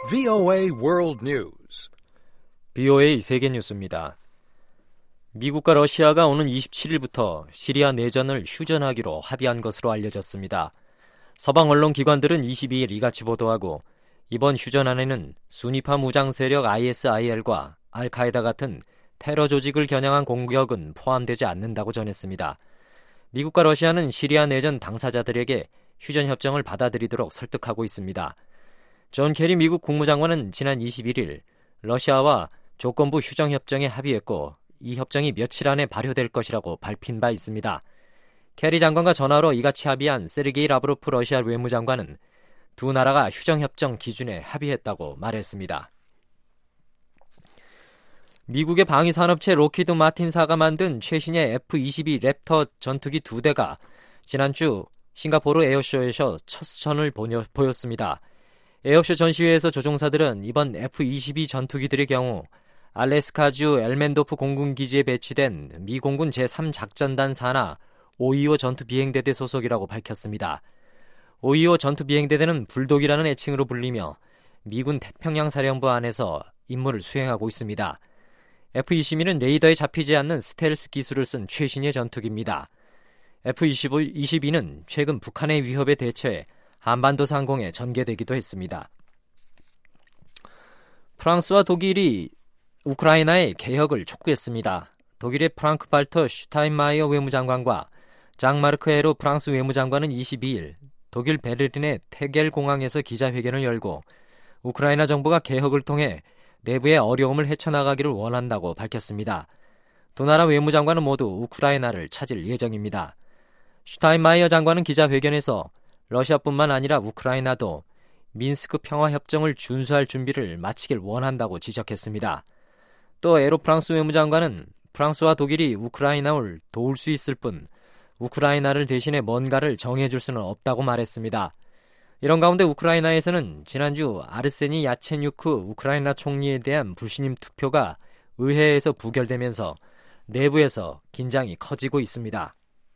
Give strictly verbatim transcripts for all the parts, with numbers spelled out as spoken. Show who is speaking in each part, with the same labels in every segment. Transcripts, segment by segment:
Speaker 1: 브이오에이 World News.
Speaker 2: 브이오에이 세계 뉴스입니다. 미국과 러시아가 오는 이십칠일부터 시리아 내전을 휴전하기로 합의한 것으로 알려졌습니다. 서방 언론 기관들은 이십이일 이같이 보도하고 이번 휴전안에는 순위파 무장 세력 아이에스아이엘과 알카에다 같은 테러 조직을 겨냥한 공격은 포함되지 않는다고 전했습니다. 미국과 러시아는 시리아 내전 당사자들에게 휴전 협정을 받아들이도록 설득하고 있습니다. 존 케리 미국 국무장관은 지난 이십일일 러시아와 조건부 휴전 협정에 합의했고 이 협정이 며칠 안에 발효될 것이라고 밝힌 바 있습니다. 케리 장관과 전화로 이같이 합의한 세르게이 라브로프 러시아 외무장관은 두 나라가 휴전 협정 기준에 합의했다고 말했습니다. 미국의 방위산업체 로키드 마틴사가 만든 최신의 에프 이십이 랩터 전투기 두 대가 지난주 싱가포르 에어쇼에서 첫 선을 보였습니다. 에어쇼 전시회에서 조종사들은 이번 에프 이십이 전투기들의 경우 알래스카주 엘멘도프 공군기지에 배치된 미 공군 제삼 작전단 산하 오이오 전투비행대대 소속이라고 밝혔습니다. 오이오 전투비행대대는 불독이라는 애칭으로 불리며 미군 태평양 사령부 안에서 임무를 수행하고 있습니다. 에프 이십이는 레이더에 잡히지 않는 스텔스 기술을 쓴 최신의 전투기입니다. 에프 이십이는 최근 북한의 위협에 대처해 한반도 상공에 전개되기도 했습니다. 프랑스와 독일이 우크라이나의 개혁을 촉구했습니다. 독일의 프랑크 발터 슈타인마이어 외무장관과 장마르크 에로 프랑스 외무장관은 이십이일 독일 베를린의 테겔 공항에서 기자회견을 열고 우크라이나 정부가 개혁을 통해 내부의 어려움을 헤쳐나가기를 원한다고 밝혔습니다. 두 나라 외무장관은 모두 우크라이나를 찾을 예정입니다. 슈타인마이어 장관은 기자회견에서 러시아뿐만 아니라 우크라이나도 민스크 평화협정을 준수할 준비를 마치길 원한다고 지적했습니다. 또 에로 프랑스 외무장관은 프랑스와 독일이 우크라이나를 도울 수 있을 뿐 우크라이나를 대신해 뭔가를 정해줄 수는 없다고 말했습니다. 이런 가운데 우크라이나에서는 지난주 아르세니 야체뉴크 우크라이나 총리에 대한 불신임 투표가 의회에서 부결되면서 내부에서 긴장이 커지고 있습니다.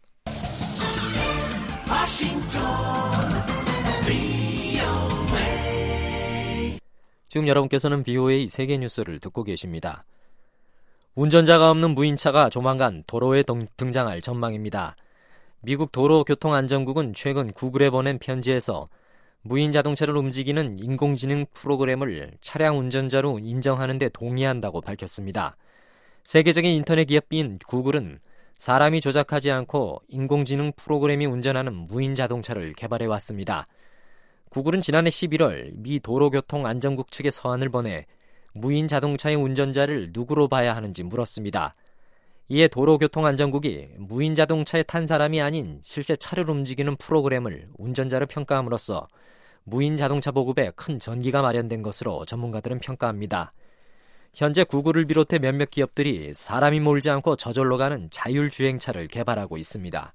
Speaker 2: 지금 여러분께서는 브이오에이 세계 뉴스를 듣고 계십니다. 운전자가 없는 무인차가 조만간 도로에 등장할 전망입니다. 미국 도로교통안전국은 최근 구글에 보낸 편지에서 무인 자동차를 움직이는 인공지능 프로그램을 차량 운전자로 인정하는 데 동의한다고 밝혔습니다. 세계적인 인터넷 기업인 구글은 사람이 조작하지 않고 인공지능 프로그램이 운전하는 무인 자동차를 개발해 왔습니다. 구글은 지난해 십일월 미 도로교통안전국 측에 서한을 보내 무인 자동차의 운전자를 누구로 봐야 하는지 물었습니다. 이에 도로교통안전국이 무인 자동차에 탄 사람이 아닌 실제 차를 움직이는 프로그램을 운전자로 평가함으로써 무인 자동차 보급에 큰 전기가 마련된 것으로 전문가들은 평가합니다. 현재 구글을 비롯해 몇몇 기업들이 사람이 몰지 않고 저절로 가는 자율주행차를 개발하고 있습니다.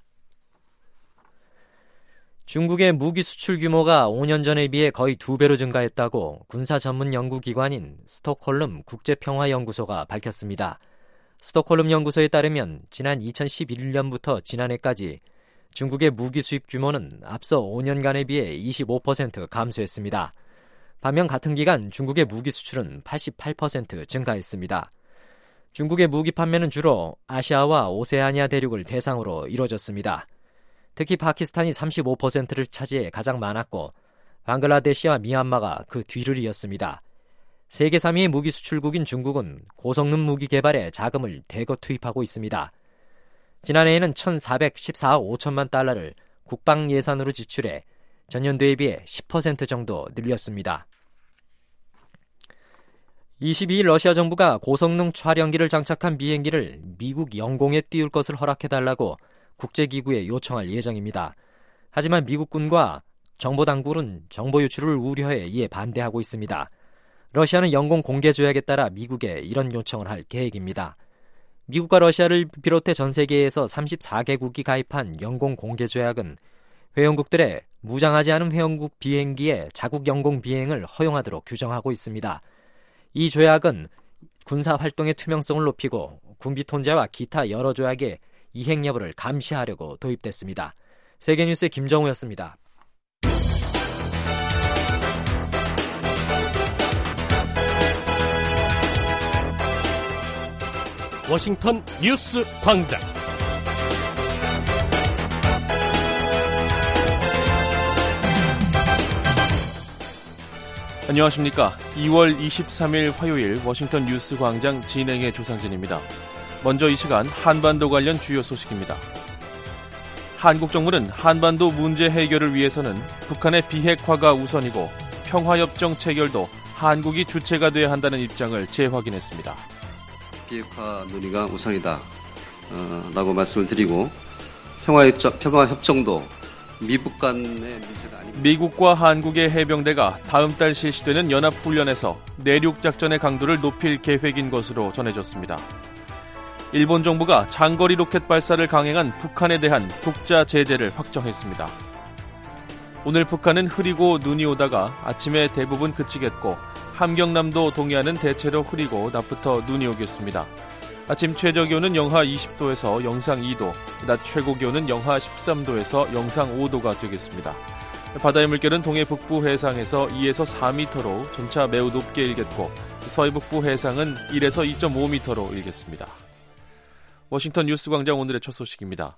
Speaker 2: 중국의 무기 수출 규모가 오 년 전에 비해 거의 두 배로 증가했다고 군사 전문 연구기관인 스톡홀름 국제평화연구소가 밝혔습니다. 스톡홀름 연구소에 따르면 지난 이천십일년부터 지난해까지 중국의 무기 수입 규모는 앞서 오 년간에 비해 이십오 퍼센트 감소했습니다. 반면 같은 기간 중국의 무기 수출은 팔십팔 퍼센트 증가했습니다. 중국의 무기 판매는 주로 아시아와 오세아니아 대륙을 대상으로 이루어졌습니다. 특히 파키스탄이 삼십오 퍼센트를 차지해 가장 많았고 방글라데시와 미얀마가 그 뒤를 이었습니다. 세계 삼 위의 무기 수출국인 중국은 고성능 무기 개발에 자금을 대거 투입하고 있습니다. 지난해에는 천사백십사억 오천만 달러를 국방 예산으로 지출해 전년도에 비해 십 퍼센트 정도 늘렸습니다. 이십이일 러시아 정부가 고성능 촬영기를 장착한 비행기를 미국 영공에 띄울 것을 허락해달라고 국제기구에 요청할 예정입니다. 하지만 미국군과 정보당국은 정보 유출을 우려해 이에 반대하고 있습니다. 러시아는 영공 공개 조약에 따라 미국에 이런 요청을 할 계획입니다. 미국과 러시아를 비롯해 전 세계에서 삼십사 개국이 가입한 영공 공개 조약은 회원국들의 무장하지 않은 회원국 비행기의 자국 영공 비행을 허용하도록 규정하고 있습니다. 이 조약은 군사 활동의 투명성을 높이고 군비 통제와 기타 여러 조약의 이행 여부를 감시하려고 도입됐습니다. 세계뉴스의 김정우였습니다.
Speaker 3: 워싱턴 뉴스 광장.
Speaker 4: 안녕하십니까. 이월 이십삼일 화요일 워싱턴 뉴스 광장 진행의 조상진입니다. 먼저 이 시간 한반도 관련 주요 소식입니다. 한국 정부는 한반도 문제 해결을 위해서는 북한의 비핵화가 우선이고 평화협정 체결도 한국이 주체가 돼야 한다는 입장을 재확인했습니다.
Speaker 5: 비핵화 논의가 우선이다 어, 라고 말씀을 드리고 평화협정, 평화협정도 미국 간의 문제가 아닙니다.
Speaker 4: 미국과 한국의 해병대가 다음 달 실시되는 연합훈련에서 내륙작전의 강도를 높일 계획인 것으로 전해졌습니다. 일본 정부가 장거리 로켓 발사를 강행한 북한에 대한 독자 제재를 확정했습니다. 오늘 북한은 흐리고 눈이 오다가 아침에 대부분 그치겠고 함경남도 동해안은 대체로 흐리고 낮부터 눈이 오겠습니다. 아침 최저기온은 영하 이십 도에서 영상 이 도, 낮 최고기온은 영하 십삼 도에서 영상 오 도가 되겠습니다. 바다의 물결은 동해 북부 해상에서 이에서 사 미터로 점차 매우 높게 일겠고 서해 북부 해상은 일에서 이 점 오 미터로 일겠습니다. 워싱턴 뉴스광장 오늘의 첫 소식입니다.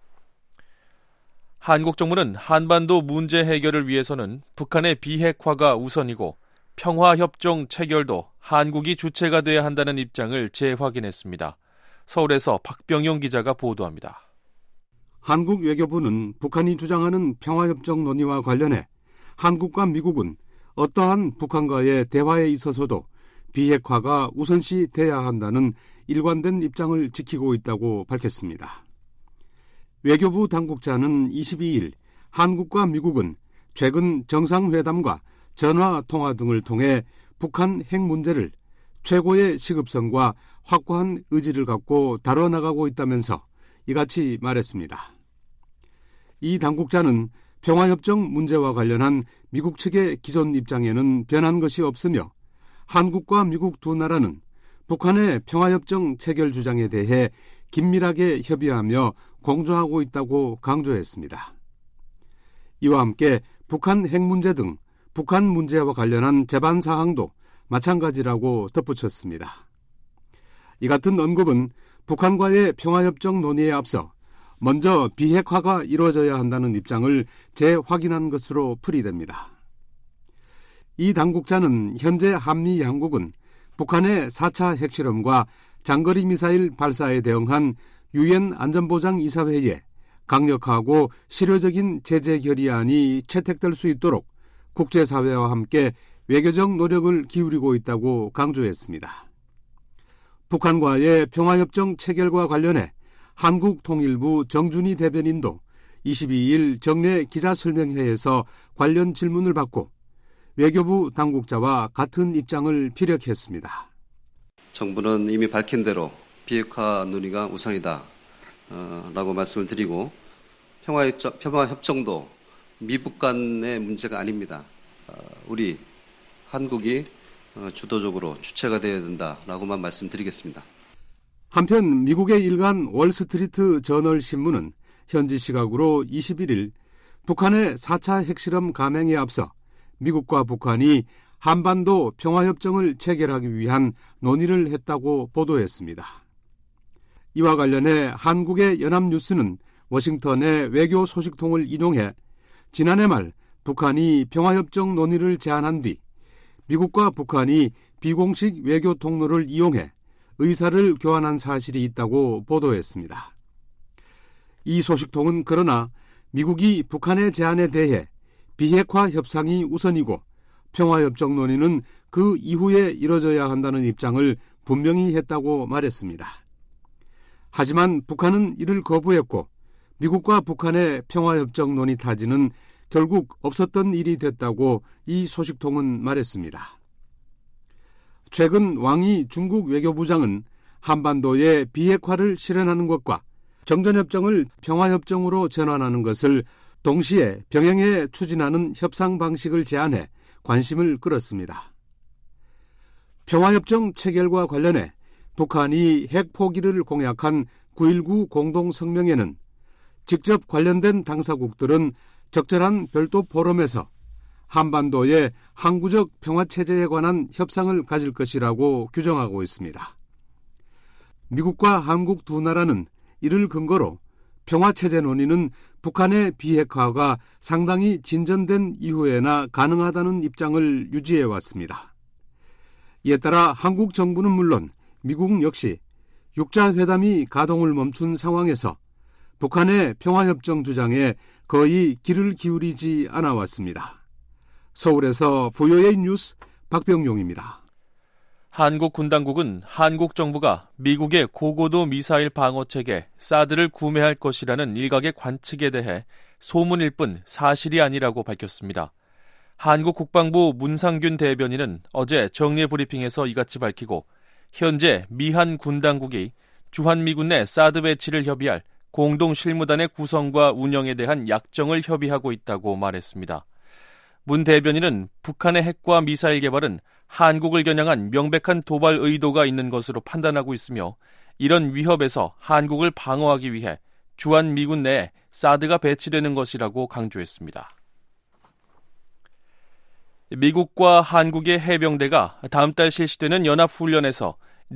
Speaker 4: 한국 정부는 한반도 문제 해결을 위해서는 북한의 비핵화가 우선이고 평화협정 체결도 한국이 주체가 돼야 한다는 입장을 재확인했습니다. 서울에서 박병용 기자가 보도합니다.
Speaker 6: 한국 외교부는 북한이 주장하는 평화협정 논의와 관련해 한국과 미국은 어떠한 북한과의 대화에 있어서도 비핵화가 우선시 돼야 한다는 일관된 입장을 지키고 있다고 밝혔습니다. 외교부 당국자는 이십이일 한국과 미국은 최근 정상회담과 전화통화 등을 통해 북한 핵 문제를 최고의 시급성과 확고한 의지를 갖고 다뤄나가고 있다면서 이같이 말했습니다. 이 당국자는 평화협정 문제와 관련한 미국 측의 기존 입장에는 변한 것이 없으며 한국과 미국 두 나라는 북한의 평화협정 체결 주장에 대해 긴밀하게 협의하며 공조하고 있다고 강조했습니다. 이와 함께 북한 핵 문제 등 북한 문제와 관련한 제반 사항도 마찬가지라고 덧붙였습니다. 이 같은 언급은 북한과의 평화협정 논의에 앞서 먼저 비핵화가 이루어져야 한다는 입장을 재확인한 것으로 풀이됩니다. 이 당국자는 현재 한미 양국은 북한의 사 차 핵실험과 장거리 미사일 발사에 대응한 유엔 안전보장이사회에 강력하고 실효적인 제재 결의안이 채택될 수 있도록 국제사회와 함께 외교적 노력을 기울이고 있다고 강조했습니다. 북한과의 평화협정 체결과 관련해 한국통일부 정준희 대변인도 이십이일 정례 기자설명회에서 관련 질문을 받고 외교부 당국자와 같은 입장을 피력했습니다.
Speaker 5: 정부는 이미 밝힌 대로 비핵화 논의가 우선이다 어, 라고 말씀을 드리고 평화협정, 평화협정도 미국 간의 문제가 아닙니다. 어, 우리 한국이 어, 주도적으로 주체가 되어야 된다라고만 말씀드리겠습니다.
Speaker 6: 한편 미국의 일간 월스트리트 저널 신문은 현지 시각으로 이십일일 북한의 사 차 핵실험 감행에 앞서 미국과 북한이 한반도 평화협정을 체결하기 위한 논의를 했다고 보도했습니다. 이와 관련해 한국의 연합뉴스는 워싱턴의 외교 소식통을 인용해 지난해 말 북한이 평화협정 논의를 제안한 뒤 미국과 북한이 비공식 외교 통로를 이용해 의사를 교환한 사실이 있다고 보도했습니다. 이 소식통은 그러나 미국이 북한의 제안에 대해 비핵화 협상이 우선이고 평화협정 논의는 그 이후에 이뤄져야 한다는 입장을 분명히 했다고 말했습니다. 하지만 북한은 이를 거부했고 미국과 북한의 평화협정 논의 타지는 결국 없었던 일이 됐다고 이 소식통은 말했습니다. 최근 왕이 중국 외교부장은 한반도의 비핵화를 실현하는 것과 정전협정을 평화협정으로 전환하는 것을 동시에 병행해 추진하는 협상 방식을 제안해 관심을 끌었습니다. 평화협정 체결과 관련해 북한이 핵 포기를 공약한 구일구 공동성명에는 직접 관련된 당사국들은 적절한 별도 포럼에서 한반도의 항구적 평화체제에 관한 협상을 가질 것이라고 규정하고 있습니다. 미국과 한국 두 나라는 이를 근거로 평화체제 논의는 북한의 비핵화가 상당히 진전된 이후에나 가능하다는 입장을 유지해왔습니다. 이에 따라 한국 정부는 물론 미국 역시 육자회담이 가동을 멈춘 상황에서 북한의 평화협정 주장에 거의 귀를 기울이지 않아왔습니다. 서울에서 브이오에이 뉴스 박병용입니다.
Speaker 4: 한국 군 당국은 한국 정부가 미국의 고고도 미사일 방어체계 사드를 구매할 것이라는 일각의 관측에 대해 소문일 뿐 사실이 아니라고 밝혔습니다. 한국 국방부 문상균 대변인은 어제 정례 브리핑에서 이같이 밝히고 현재 미한 군 당국이 주한미군 내 사드 배치를 협의할 공동실무단의 구성과 운영에 대한 약정을 협의하고 있다고 말했습니다. 문 대변인은 북한의 핵과 미사일 개발은 한국을 겨냥한 명백한 도발 의도가 있는 것으로 판단하고 있으며 이런 위협에서 한국을 방어하기 위해 주한미군 내에 사드가 배치되는 것이라고 강조했습니다. 미국과 한국의 해병대가 다음 달 실시되는 연합훈련에서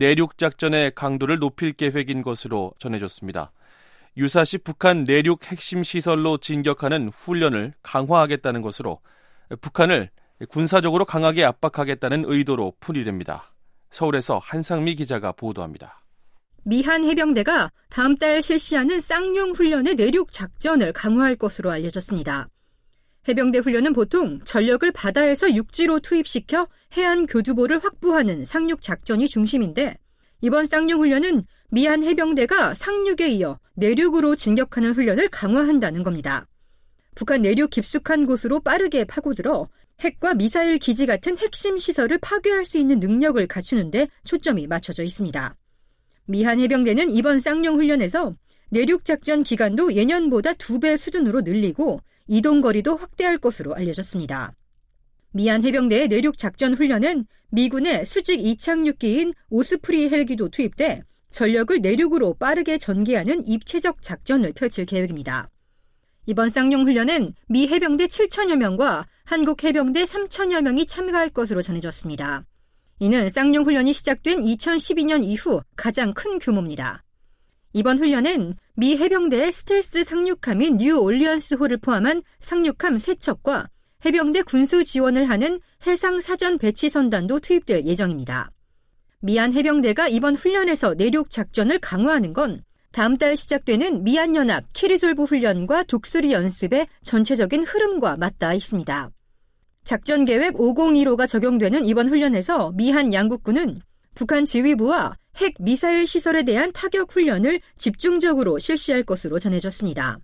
Speaker 4: 내륙작전의 강도를 높일 계획인 것으로 전해졌습니다. 유사시 북한 내륙 핵심 시설로 진격하는 훈련을 강화하겠다는 것으로 북한을 군사적으로 강하게 압박하겠다는 의도로 풀이됩니다. 서울에서 한상미 기자가 보도합니다.
Speaker 7: 미한 해병대가 다음 달 실시하는 쌍용 훈련의 내륙 작전을 강화할 것으로 알려졌습니다. 해병대 훈련은 보통 전력을 바다에서 육지로 투입시켜 해안 교두보를 확보하는 상륙 작전이 중심인데 이번 쌍용 훈련은 미한 해병대가 상륙에 이어 내륙으로 진격하는 훈련을 강화한다는 겁니다. 북한 내륙 깊숙한 곳으로 빠르게 파고들어 핵과 미사일 기지 같은 핵심 시설을 파괴할 수 있는 능력을 갖추는 데 초점이 맞춰져 있습니다. 미한 해병대는 이번 쌍용 훈련에서 내륙 작전 기간도 예년보다 두 배 수준으로 늘리고 이동거리도 확대할 것으로 알려졌습니다. 미한 해병대의 내륙 작전 훈련은 미군의 수직 이착륙기인 오스프리 헬기도 투입돼 전력을 내륙으로 빠르게 전개하는 입체적 작전을 펼칠 계획입니다. 이번 쌍용 훈련은 미 해병대 칠천여 명과 한국 해병대 삼천여 명이 참가할 것으로 전해졌습니다. 이는 쌍용 훈련이 시작된 이천십이 년 이후 가장 큰 규모입니다. 이번 훈련은 미 해병대의 스텔스 상륙함인 뉴 올리언스호를 포함한 상륙함 세 척과 해병대 군수 지원을 하는 해상 사전 배치 선단도 투입될 예정입니다. 미한 해병대가 이번 훈련에서 내륙 작전을 강화하는 건 다음 달 시작되는 미한연합 키리졸브 훈련과 독수리 연습의 전체적인 흐름과 맞닿아 있습니다. 작전계획 오공일오가 적용되는 이번 훈련에서 미한 양국군은 북한 지휘부와 핵 미사일 시설에 대한 타격 훈련을 집중적으로 실시할 것으로 전해졌습니다.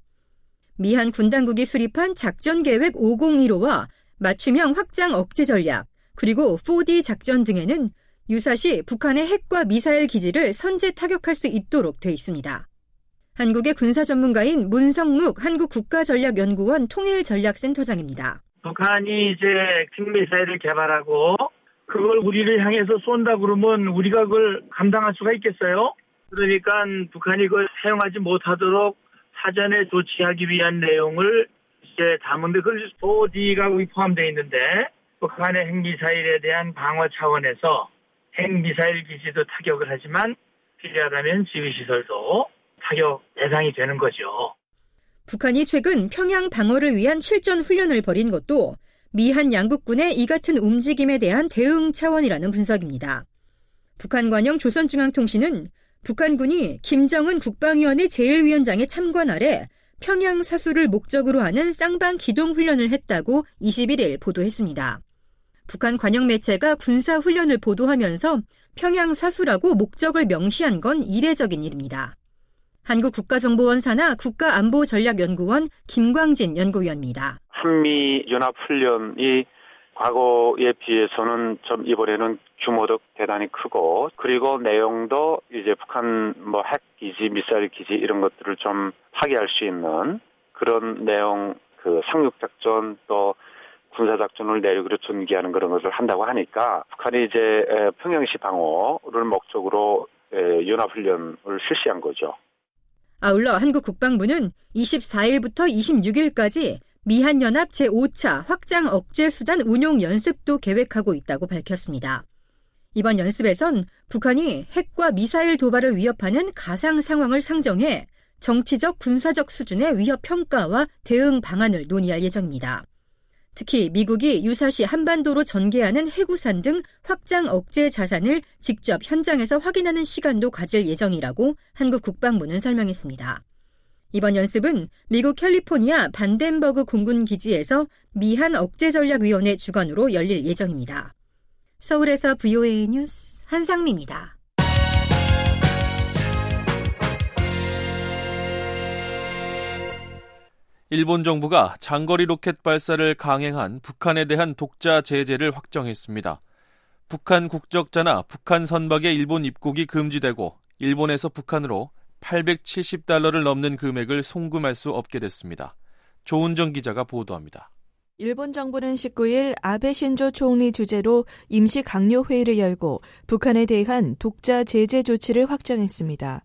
Speaker 7: 미한 군당국이 수립한 작전계획 오공일오와 맞춤형 확장 억제 전략, 그리고 포디 작전 등에는 유사시 북한의 핵과 미사일 기지를 선제 타격할 수 있도록 돼 있습니다. 한국의 군사 전문가인 문성묵 한국국가전략연구원 통일전략센터장입니다.
Speaker 8: 북한이 이제 핵미사일을 개발하고 그걸 우리를 향해서 쏜다 그러면 우리가 그걸 감당할 수가 있겠어요? 그러니까 북한이 그걸 사용하지 못하도록 사전에 조치하기 위한 내용을 이제 담은데 그걸 포디가 포함되어 있는데 북한의 핵미사일에 대한 방어 차원에서 핵미사일 기지도 타격을 하지만 필요하다면 지휘시설도 타격 대상이 되는 거죠.
Speaker 7: 북한이 최근 평양 방어를 위한 실전 훈련을 벌인 것도 미한 양국군의 이 같은 움직임에 대한 대응 차원이라는 분석입니다. 북한 관영 조선중앙통신은 북한군이 김정은 국방위원회 제일 위원장의 참관 아래 평양 사수를 목적으로 하는 쌍방 기동 훈련을 했다고 이십일 일 보도했습니다. 북한 관영 매체가 군사 훈련을 보도하면서 평양 사수라고 목적을 명시한 건 이례적인 일입니다. 한국국가정보원 산하 국가안보전략연구원 김광진 연구위원입니다.
Speaker 9: 한미 연합훈련이 과거에 비해서는 좀 이번에는 규모도 대단히 크고 그리고 내용도 이제 북한 뭐 핵기지, 미사일 기지 이런 것들을 좀 파괴할 수 있는 그런 내용, 그 상륙작전 또 군사작전을 내륙으로 전개하는 그런 것을 한다고 하니까 북한이 이제 평양시 방어를 목적으로 연합훈련을 실시한 거죠.
Speaker 7: 아울러 한국 국방부는 이십사 일부터 이십육 일까지 미한연합 제오 차 확장 억제 수단 운용 연습도 계획하고 있다고 밝혔습니다. 이번 연습에선 북한이 핵과 미사일 도발을 위협하는 가상 상황을 상정해 정치적, 군사적 수준의 위협 평가와 대응 방안을 논의할 예정입니다. 특히 미국이 유사시 한반도로 전개하는 해구산 등 확장 억제 자산을 직접 현장에서 확인하는 시간도 가질 예정이라고 한국 국방부는 설명했습니다. 이번 연습은 미국 캘리포니아 반덴버그 공군기지에서 미한 억제전략위원회 주관으로 열릴 예정입니다. 서울에서 브이오에이 뉴스 한상미입니다.
Speaker 4: 일본 정부가 장거리 로켓 발사를 강행한 북한에 대한 독자 제재를 확정했습니다. 북한 국적자나 북한 선박의 일본 입국이 금지되고 일본에서 북한으로 팔백칠십 달러를 넘는 금액을 송금할 수 없게 됐습니다. 조은정 기자가 보도합니다.
Speaker 10: 일본 정부는 십구일 아베 신조 총리 주재로 임시 강요회의를 열고 북한에 대한 독자 제재 조치를 확정했습니다.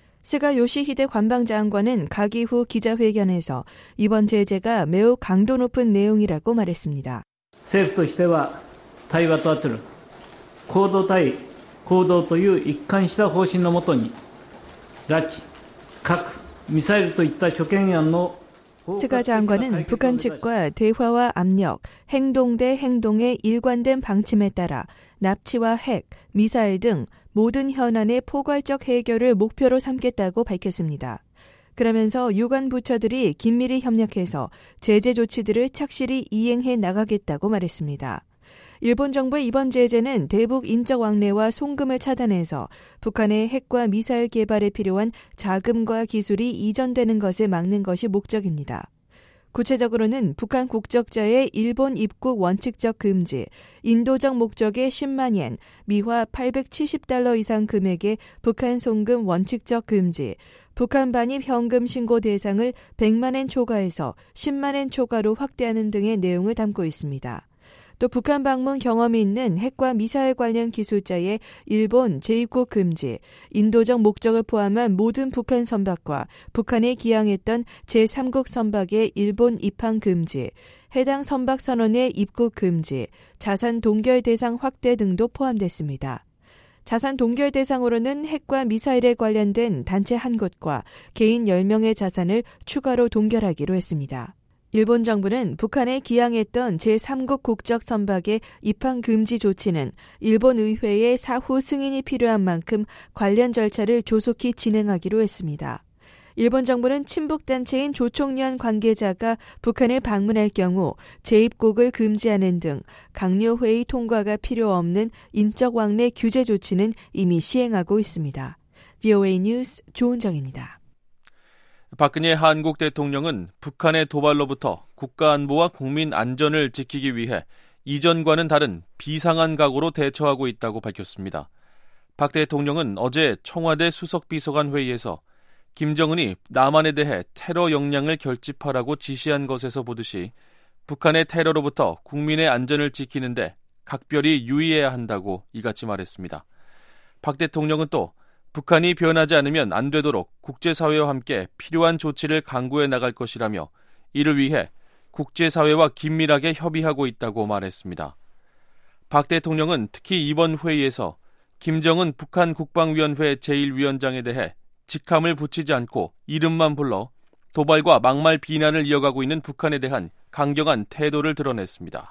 Speaker 10: 스가 요시히데 관방장관은 가기 후 기자회견에서 이번 제재가 매우 강도 높은 내용이라고 말했습니다.
Speaker 11: 政府としては対話と圧力、行動対行動という一貫した方針のもとに拉致、核、ミサイルといった諸懸案の
Speaker 10: 스가 장관은 북한 측과 대화와 압력, 행동 대 행동의 일관된 방침에 따라 납치와 핵, 미사일 등 모든 현안의 포괄적 해결을 목표로 삼겠다고 밝혔습니다. 그러면서 유관 부처들이 긴밀히 협력해서 제재 조치들을 착실히 이행해 나가겠다고 말했습니다. 일본 정부의 이번 제재는 대북 인적 왕래와 송금을 차단해서 북한의 핵과 미사일 개발에 필요한 자금과 기술이 이전되는 것을 막는 것이 목적입니다. 구체적으로는 북한 국적자의 일본 입국 원칙적 금지, 인도적 목적의 십만 엔, 미화 팔백칠십 달러 이상 금액의 북한 송금 원칙적 금지, 북한 반입 현금 신고 대상을 백만 엔 초과해서 십만 엔 초과로 확대하는 등의 내용을 담고 있습니다. 또 북한 방문 경험이 있는 핵과 미사일 관련 기술자의 일본 재입국 금지, 인도적 목적을 포함한 모든 북한 선박과 북한에 기항했던 제삼국 선박의 일본 입항 금지, 해당 선박 선원의 입국 금지, 자산 동결 대상 확대 등도 포함됐습니다. 자산 동결 대상으로는 핵과 미사일에 관련된 단체 한 곳과 개인 열 명의 자산을 추가로 동결하기로 했습니다. 일본 정부는 북한에 기항했던 제삼국 국적 선박의 입항 금지 조치는 일본 의회의 사후 승인이 필요한 만큼 관련 절차를 조속히 진행하기로 했습니다. 일본 정부는 친북단체인 조총련 관계자가 북한을 방문할 경우 재입국을 금지하는 등 강요회의 통과가 필요 없는 인적 왕래 규제 조치는 이미 시행하고 있습니다. 브이오에이 뉴스 조은정입니다.
Speaker 4: 박근혜 한국 대통령은 북한의 도발로부터 국가안보와 국민 안전을 지키기 위해 이전과는 다른 비상한 각오로 대처하고 있다고 밝혔습니다. 박 대통령은 어제 청와대 수석비서관 회의에서 김정은이 남한에 대해 테러 역량을 결집하라고 지시한 것에서 보듯이 북한의 테러로부터 국민의 안전을 지키는데 각별히 유의해야 한다고 이같이 말했습니다. 박 대통령은 또 북한이 변하지 않으면 안 되도록 국제사회와 함께 필요한 조치를 강구해 나갈 것이라며 이를 위해 국제사회와 긴밀하게 협의하고 있다고 말했습니다. 박 대통령은 특히 이번 회의에서 김정은 북한 국방위원회 제일 위원장에 대해 직함을 붙이지 않고 이름만 불러 도발과 막말 비난을 이어가고 있는 북한에 대한 강경한 태도를 드러냈습니다.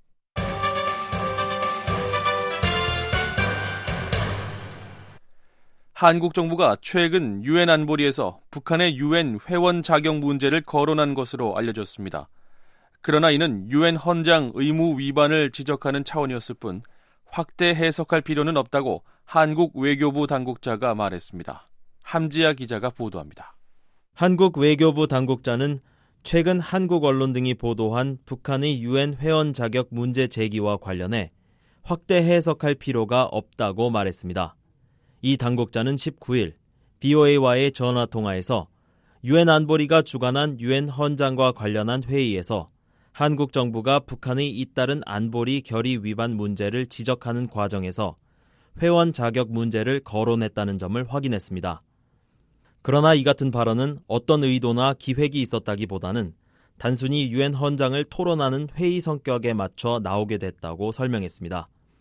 Speaker 4: 한국 정부가 최근 유엔 안보리에서 북한의 유엔 회원 자격 문제를 거론한 것으로 알려졌습니다. 그러나 이는 유엔 헌장 의무 위반을 지적하는 차원이었을 뿐 확대 해석할 필요는 없다고 한국 외교부 당국자가 말했습니다. 함지아 기자가 보도합니다.
Speaker 2: 한국 외교부 당국자는 최근 한국 언론 등이 보도한 북한의 유엔 회원 자격 문제 제기와 관련해 확대 해석할 필요가 없다고 말했습니다. 이 당국자는 십구일 브이오에이와의 전화통화에서 유엔 안보리가 주관한 유엔 헌장과 관련한 회의에서 한국 정부가 북한의 잇따른 안보리 결의 위반 문제를 지적하는 과정에서 회원 자격 문제를 거론했다는 점을 확인했습니다. 그러나 이 같은 발언은 어떤 의도나 기획이 있었다기보다는 단순히 유엔 헌장을 토론하는 회의 성격에 맞춰 나오게 됐다고 설명했습니다.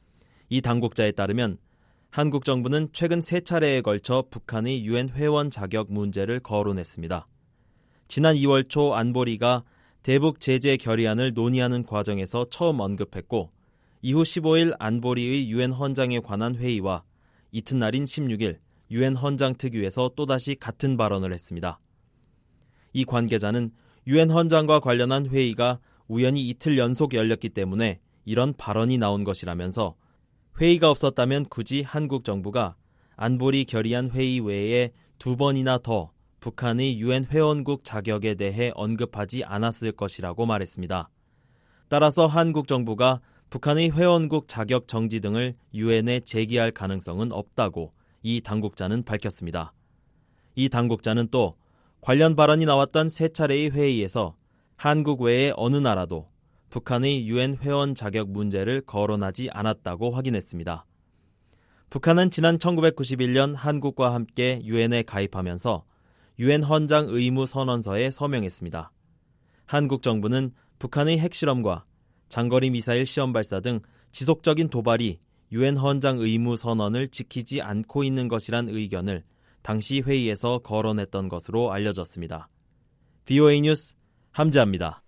Speaker 12: 이 당국자에 따르면 한국 정부는 최근 세 차례에 걸쳐 북한의 유엔 회원 자격 문제를 거론했습니다. 지난 이월 초 안보리가 대북 제재 결의안을 논의하는 과정에서 처음 언급했고 이후 십오일 안보리의 유엔 헌장에 관한 회의와 이튿날인 십육일 유엔 헌장 특위에서 또다시 같은 발언을 했습니다. 이 관계자는 유엔 헌장과 관련한 회의가 우연히 이틀 연속 열렸기 때문에 이런 발언이 나온 것이라면서 회의가 없었다면 굳이 한국 정부가 안보리 결의안 회의 외에 두 번이나 더 북한의 유엔 회원국 자격에 대해 언급하지 않았을 것이라고 말했습니다. 따라서 한국 정부가 북한의 회원국 자격 정지 등을 유엔에 제기할 가능성은 없다고 이 당국자는 밝혔습니다. 이 당국자는 또 관련 발언이 나왔던 세 차례의 회의에서 한국 외의 어느 나라도 북한의 유엔 회원 자격 문제를 거론하지 않았다고 확인했습니다. 북한은 지난 천구백구십일년 한국과 함께 유엔에 가입하면서 유엔 헌장 의무 선언서에 서명했습니다. 한국 정부는 북한의 핵실험과 장거리 미사일 시험 발사 등 지속적인 도발이 유엔 헌장 의무 선언을 지키지 않고 있는 것이란 의견을 당시 회의에서 거론했던 것으로 알려졌습니다. 브이오에이 뉴스 함지아입니다.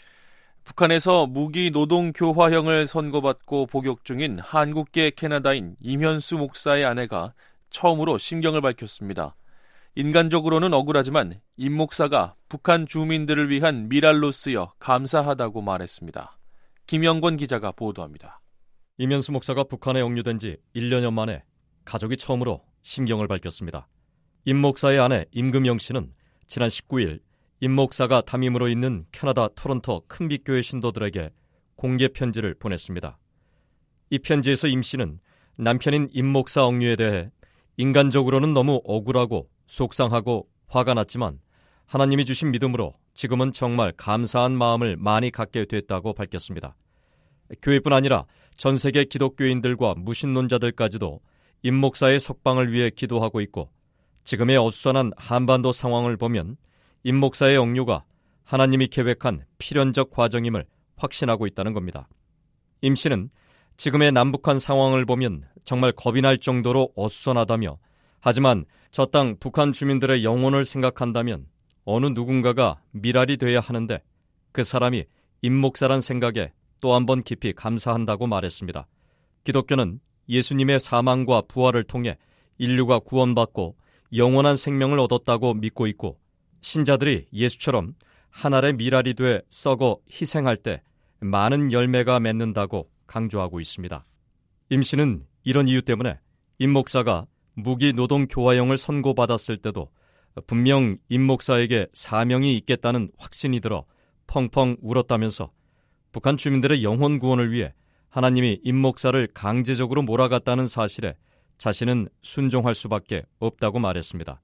Speaker 4: 북한에서 무기 노동 교화형을 선고받고 복역 중인 한국계 캐나다인 임현수 목사의 아내가 처음으로 심경을 밝혔습니다. 인간적으로는 억울하지만 임 목사가 북한 주민들을 위한 미랄로 쓰여 감사하다고 말했습니다. 김영권 기자가 보도합니다.
Speaker 13: 임현수 목사가 북한에 억류된 지 일 년여 만에 가족이 처음으로 심경을 밝혔습니다. 임 목사의 아내 임금영 씨는 지난 십구일 임 목사가 담임으로 있는 캐나다 토론토 큰빛교회 신도들에게 공개 편지를 보냈습니다. 이 편지에서 임 씨는 남편인 임 목사 억류에 대해 인간적으로는 너무 억울하고 속상하고 화가 났지만 하나님이 주신 믿음으로 지금은 정말 감사한 마음을 많이 갖게 됐다고 밝혔습니다. 교회뿐 아니라 전 세계 기독교인들과 무신론자들까지도 임 목사의 석방을 위해 기도하고 있고 지금의 어수선한 한반도 상황을 보면 임 목사의 억류가 하나님이 계획한 필연적 과정임을 확신하고 있다는 겁니다. 임 씨는 지금의 남북한 상황을 보면 정말 겁이 날 정도로 어수선하다며 하지만 저 땅 북한 주민들의 영혼을 생각한다면 어느 누군가가 미랄이 돼야 하는데 그 사람이 임 목사란 생각에 또 한 번 깊이 감사한다고 말했습니다. 기독교는 예수님의 사망과 부활을 통해 인류가 구원받고 영원한 생명을 얻었다고 믿고 있고 신자들이 예수처럼 하늘의 미랄이 돼 썩어 희생할 때 많은 열매가 맺는다고 강조하고 있습니다. 임 씨는 이런 이유 때문에 임 목사가 무기 노동 교화형을 선고받았을 때도 분명 임 목사에게 사명이 있겠다는 확신이 들어 펑펑 울었다면서 북한 주민들의 영혼 구원을 위해 하나님이 임 목사를 강제적으로 몰아갔다는 사실에 자신은 순종할 수밖에 없다고 말했습니다.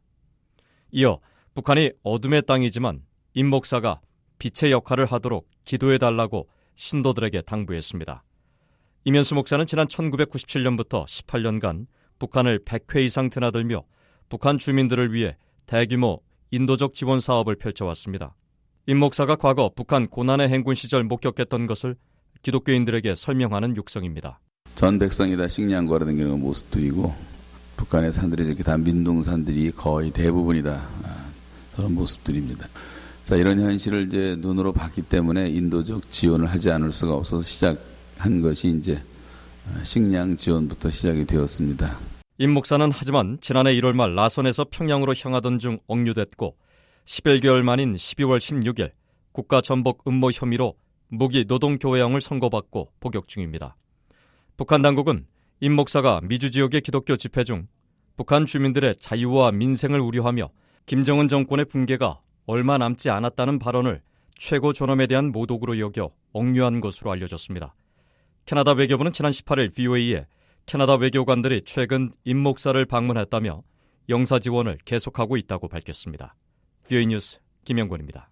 Speaker 13: 이어 북한이 어둠의 땅이지만 임 목사가 빛의 역할을 하도록 기도해달라고 신도들에게 당부했습니다. 임현수 목사는 지난 천구백구십칠년부터 십팔 년간 북한을 백 회 이상 드나들며 북한 주민들을 위해 대규모 인도적 지원 사업을 펼쳐왔습니다. 임 목사가 과거 북한 고난의 행군 시절 목격했던 것을 기독교인들에게 설명하는 육성입니다.
Speaker 14: 전 백성이 다 식량고라 다니는 모습들이고 북한의 산들이 이렇게 다 민둥산들이 거의 대부분이다 그런 모습들입니다. 자, 이런 현실을 이제 눈으로 봤기 때문에 인도적 지원을 하지 않을 수가 없어서 시작한 것이 이제 식량 지원부터 시작이 되었습니다.
Speaker 13: 임 목사는 하지만 지난해 일월 말 라선에서 평양으로 향하던 중 억류됐고 십일 개월 만인 십이월 십육일 국가전복 음모 혐의로 무기 노동교화형을 선고받고 복역 중입니다. 북한 당국은 임 목사가 미주 지역의 기독교 집회 중 북한 주민들의 자유와 민생을 우려하며 김정은 정권의 붕괴가 얼마 남지 않았다는 발언을 최고 존엄에 대한 모독으로 여겨 억류한 것으로 알려졌습니다. 캐나다 외교부는 지난 십팔일 브이오에이에 캐나다 외교관들이 최근 임 목사를 방문했다며 영사 지원을 계속하고 있다고 밝혔습니다. 브이오에이 뉴스 김영권입니다.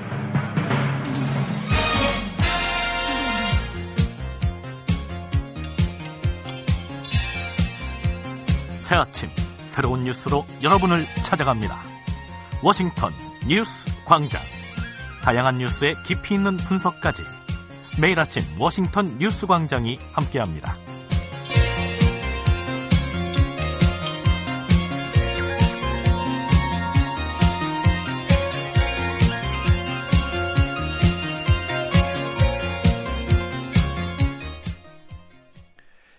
Speaker 3: 새 아침 새로운 뉴스로 여러분을 찾아갑니다. 워싱턴 뉴스 광장. 다양한 뉴스의 깊이 있는 분석까지 매일 아침 워싱턴 뉴스 광장이 함께합니다.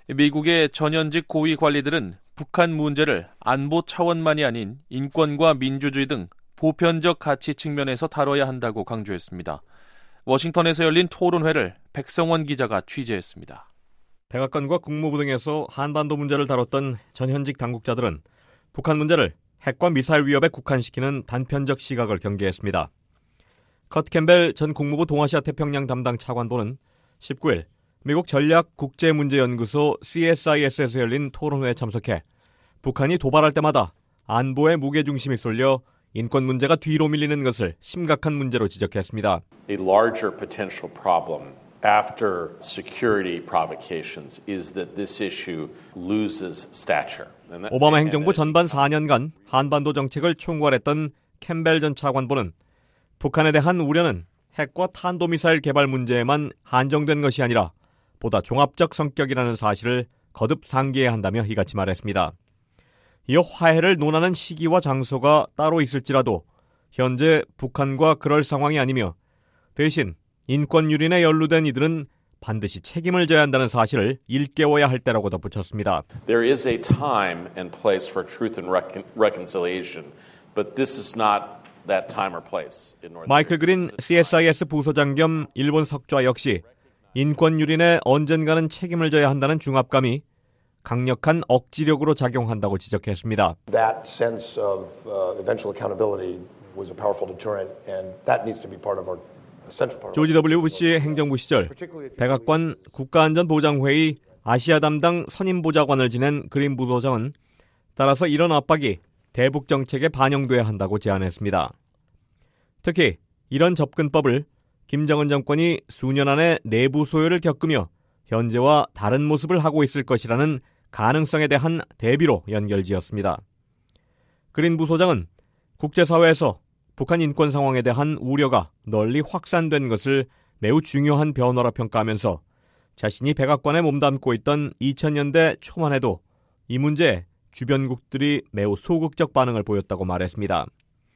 Speaker 4: 미국의 전현직 고위 관리들은 북한 문제를 안보 차원만이 아닌 인권과 민주주의 등 보편적 가치 측면에서 다뤄야 한다고 강조했습니다. 워싱턴에서 열린 토론회를 백성원 기자가 취재했습니다.
Speaker 13: 백악관과 국무부 등에서 한반도 문제를 다뤘던 전현직 당국자들은 북한 문제를 핵과 미사일 위협에 국한시키는 단편적 시각을 경계했습니다. 커트 캠벨 전 국무부 동아시아 태평양 담당 차관보는 십구일 미국 전략국제문제연구소 씨에스아이에스에서 열린 토론회에 참석해 북한이 도발할 때마다 안보의 무게중심이 쏠려 인권 문제가 뒤로 밀리는 것을 심각한 문제로 지적했습니다.
Speaker 15: A larger potential problem after security provocations is that this issue loses stature.
Speaker 13: 오바마 행정부 전반 사 년간 한반도 정책을 총괄했던 캠벨 전 차관보는 북한에 대한 우려는 핵과 탄도미사일 개발 문제에만 한정된 것이 아니라 보다 종합적 성격이라는 사실을 거듭 상기해야 한다며 이같이 말했습니다. 이어 화해를 논하는 시기와 장소가 따로 있을지라도 현재 북한과 그럴 상황이 아니며 대신 인권 유린에 연루된 이들은 반드시 책임을 져야 한다는 사실을 일깨워야 할 때라고 덧붙였습니다.
Speaker 15: There is a time and place for truth and reconciliation, but this is not that time or place.
Speaker 13: 마이클 그린 씨에스아이에스 부소장 겸 일본 석좌 역시 인권 유린에 언젠가는 책임을 져야 한다는 중압감이 강력한 억지력으로 작용한다고 지적했습니다.
Speaker 16: That sense of uh, eventual accountability was a powerful deterrent, and that needs to be part of our essential part.
Speaker 13: 조지 더블유 부시 행정부 시절 백악관 국가안전보장회의 아시아 담당 선임보좌관을 지낸 그린 부소장은 따라서 이런 압박이 대북 정책에 반영돼야 한다고 제안했습니다. 특히 이런 접근법을 김정은 정권이 수년 안에 내부 소요를 겪으며 현재와 다른 모습을 하고 있을 것이라는 가능성에 대한 대비로 연결지었습니다. 그린 부소장은 국제사회에서 북한 인권 상황에 대한 우려가 널리 확산된 것을 매우 중요한 변화라 평가하면서 자신이 백악관에 몸담고 있던 이천 년대 초만 해도 이 문제에 주변국들이 매우 소극적 반응을 보였다고 말했습니다.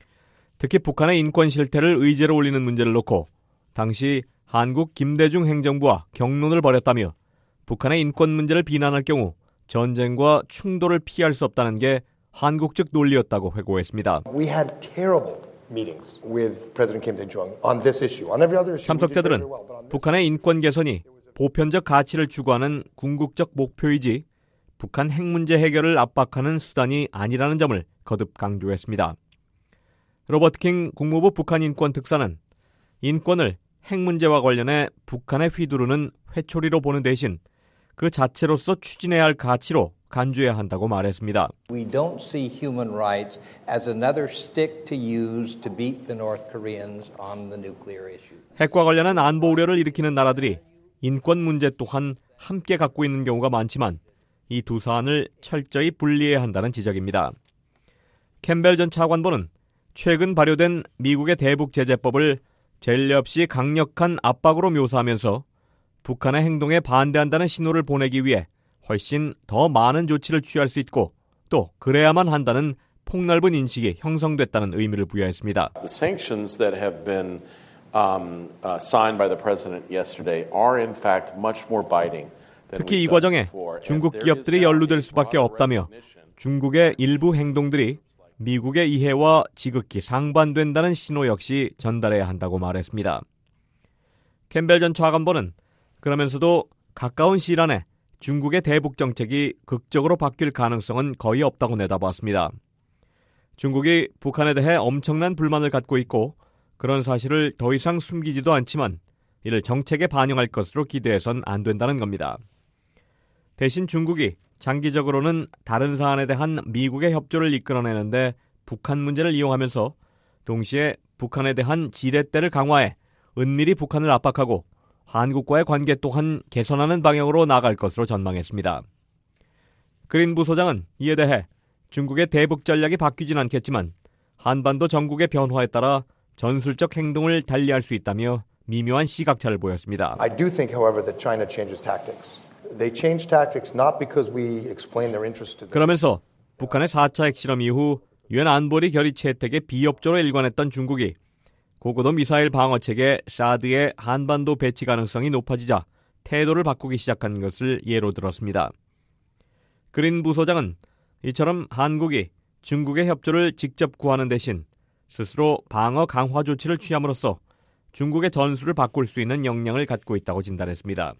Speaker 13: 특히 북한의 인권 실태를 의제로 올리는 문제를 놓고 당시 한국 김대중 행정부와 격론을 벌였다며 북한의 인권 문제를 비난할 경우 전쟁과 충돌을 피할 수 없다는 게 한국 측 논리였다고 회고했습니다.
Speaker 16: We had terrible meetings with President Kim Dae-jung on this issue. On every other issue.
Speaker 13: 참석자들은 북한의 인권 개선이 보편적 가치를 추구하는 궁극적 목표이지 북한 핵 문제 해결을 압박하는 수단이 아니라는 점을 거듭 강조했습니다. 로버트 킹 국무부 북한 인권 특사는 인권을 핵 문제와 관련해 북한에 휘두르는 회초리로 보는 대신 그 자체로서 추진해야 할 가치로 간주해야 한다고 말했습니다.
Speaker 17: We don't see human rights as another stick to use to beat the North Koreans on the nuclear issue.
Speaker 13: 핵과 관련한 안보 우려를 일으키는 나라들이 인권 문제 또한 함께 갖고 있는 경우가 많지만 이 두 사안을 철저히 분리해야 한다는 지적입니다. 캠벨 전 차관보는 최근 발효된 미국의 대북 제재법을 전례 없이 강력한 압박으로 묘사하면서 북한의 행동에 반대한다는 신호를 보내기 위해 훨씬 더 많은 조치를 취할 수 있고 또 그래야만 한다는 폭넓은 인식이 형성됐다는 의미를 부여했습니다.
Speaker 15: The sanctions that have been um, uh, signed by the president yesterday are in fact much more biting.
Speaker 13: 특히 이 과정에 중국 기업들이 연루될 수밖에 없다며 중국의 일부 행동들이 미국의 이해와 지극히 상반된다는 신호 역시 전달해야 한다고 말했습니다. 캠벨 전 차관보는 그러면서도 가까운 시일 안에 중국의 대북 정책이 극적으로 바뀔 가능성은 거의 없다고 내다봤습니다. 중국이 북한에 대해 엄청난 불만을 갖고 있고 그런 사실을 더 이상 숨기지도 않지만 이를 정책에 반영할 것으로 기대해선 안 된다는 겁니다. 대신 중국이 장기적으로는 다른 사안에 대한 미국의 협조를 이끌어내는데 북한 문제를 이용하면서 동시에 북한에 대한 지렛대를 강화해 은밀히 북한을 압박하고 한국과의 관계 또한 개선하는 방향으로 나아갈 것으로 전망했습니다. 그린 부소장은 이에 대해 중국의 대북 전략이 바뀌진 않겠지만 한반도 전국의 변화에 따라 전술적 행동을 달리할 수 있다며 미묘한 시각차를 보였습니다.
Speaker 16: I do think, however, that China changes tactics. They change tactics not because we explain their interest to them.
Speaker 13: 그러면서 북한의 사 차 핵실험 이후 유엔 안보리 결의 채택에 비협조로 일관했던 중국이 고고도 미사일 방어체계 사드의 한반도 배치 가능성이 높아지자
Speaker 18: 태도를 바꾸기 시작한 것을 예로 들었습니다. 그린 부소장은 이처럼 한국이 중국의 협조를 직접 구하는 대신 스스로 방어 강화 조치를 취함으로써 중국의 전술을 바꿀 수 있는 역량을 갖고 있다고 진단했습니다.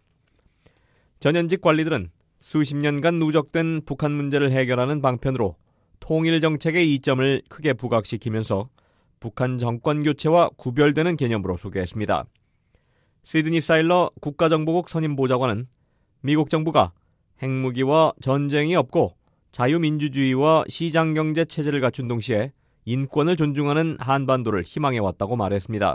Speaker 18: 전현직 관리들은 수십 년간 누적된 북한 문제를 해결하는 방편으로 통일 정책의 이점을 크게 부각시키면서 북한 정권 교체와 구별되는 개념으로 소개했습니다. 시드니 사일러 국가정보국 선임보좌관은 미국 정부가 핵무기와 전쟁이 없고 자유민주주의와 시장경제 체제를 갖춘 동시에 인권을 존중하는 한반도를 희망해왔다고 말했습니다.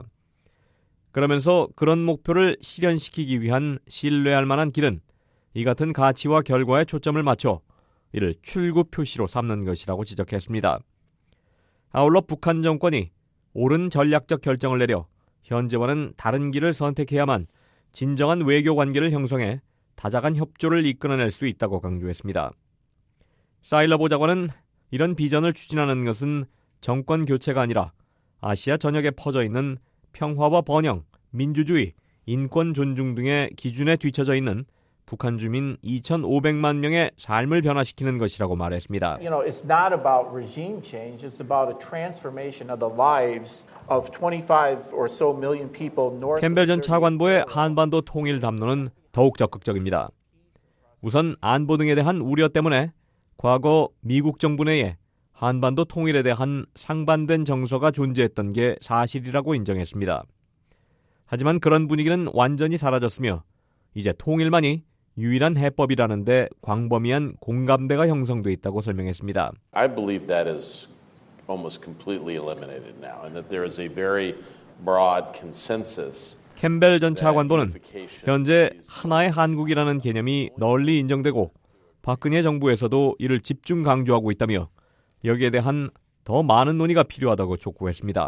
Speaker 18: 그러면서 그런 목표를 실현시키기 위한 신뢰할 만한 길은 이 같은 가치와 결과에 초점을 맞춰 이를 출구 표시로 삼는 것이라고 지적했습니다. 아울러 북한 정권이 옳은 전략적 결정을 내려 현재와는 다른 길을 선택해야만 진정한 외교 관계를 형성해 다자간 협조를 이끌어낼 수 있다고 강조했습니다. 사일러 보좌관은 이런 비전을 추진하는 것은 정권 교체가 아니라 아시아 전역에 퍼져 있는 평화와 번영, 민주주의, 인권 존중 등의 기준에 뒤처져 있는 북한 주민 이천오백만 명의 삶을 변화시키는 것이라고 말했습니다.
Speaker 19: You know, it's not about regime change. It's about a transformation of the lives of twenty-five or so million people north.
Speaker 18: 캠벨 전 차관보의 한반도 통일 담론은 더욱 적극적입니다. 우선 안보 등에 대한 우려 때문에 과거 미국 정부 내에 한반도 통일에 대한 상반된 정서가 존재했던 게 사실이라고 인정했습니다. 하지만 그런 분위기는 완전히 사라졌으며 이제 통일만이 유일한 해법이라는 데 광범위한 공감대가 형성돼 있다고 설명했습니다.
Speaker 15: I believe that is almost completely eliminated now and that there is a very broad consensus.
Speaker 18: 캠벨 전 차관보는 현재 하나의 한국이라는 개념이 널리 인정되고 박근혜 정부에서도 이를 집중 강조하고 있다며 여기에 대한 더 많은 논의가 필요하다고 촉구했습니다.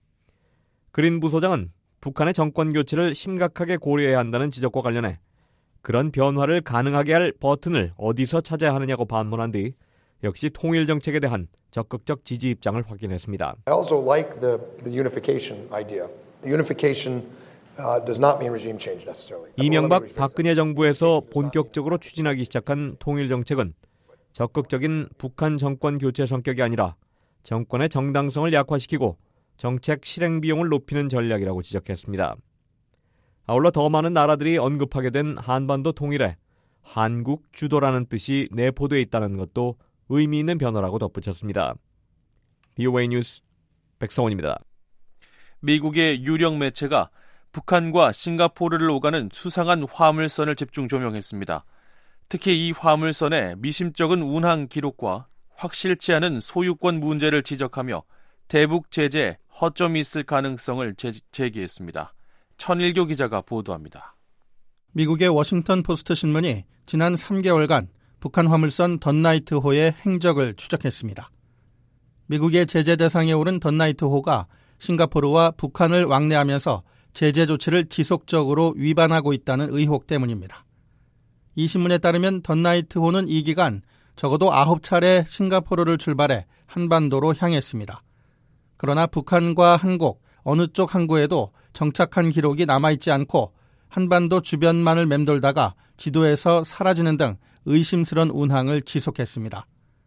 Speaker 18: 그린 부소장은 북한의 정권 교체를 심각하게 고려해야 한다는 지적과 관련해 그런 변화를 가능하게 할 버튼을 어디서 찾아야 하느냐고 반문한 뒤 역시 통일 정책에 대한 적극적 지지 입장을 확인했습니다.
Speaker 16: I also like the, the unification idea. Unification uh, does not mean regime change necessarily.
Speaker 18: 이명박 박근혜 정부에서 본격적으로 추진하기 시작한 통일 정책은 적극적인 북한 정권 교체 성격이 아니라 정권의 정당성을 약화시키고 정책 실행 비용을 높이는 전략이라고 지적했습니다. 아울러 더 많은 나라들이 언급하게 된 한반도 통일에 한국 주도라는 뜻이 내포되어 있다는 것도 의미 있는 변화라고 덧붙였습니다. 비오에이 뉴스 백성원입니다.
Speaker 4: 미국의 유력 매체가 북한과 싱가포르를 오가는 수상한 화물선을 집중 조명했습니다. 특히 이 화물선의 미심쩍은 운항 기록과 확실치 않은 소유권 문제를 지적하며 대북 제재에 허점이 있을 가능성을 제, 제기했습니다. 천일교 기자가 보도합니다.
Speaker 20: 미국의 워싱턴 포스트 신문이 지난 삼 개월간 북한 화물선 던나이트호의 행적을 추적했습니다. 미국의 제재 대상에 오른 던나이트호가 싱가포르와 북한을 왕래하면서 제재 조치를 지속적으로 위반하고 있다는 의혹 때문입니다. 이 신문에 따르면 던나이트호는 이 기간 적어도 아홉 차례 싱가포르를 출발해 한반도로 향했습니다. 그러나 북한과 한국 어느 쪽 항구에도 정착한 기록이 남아있지 않고 한반도 주변만을 맴돌다가 지도에서 사라지는 등 의심스런 운항을 지속했습니다.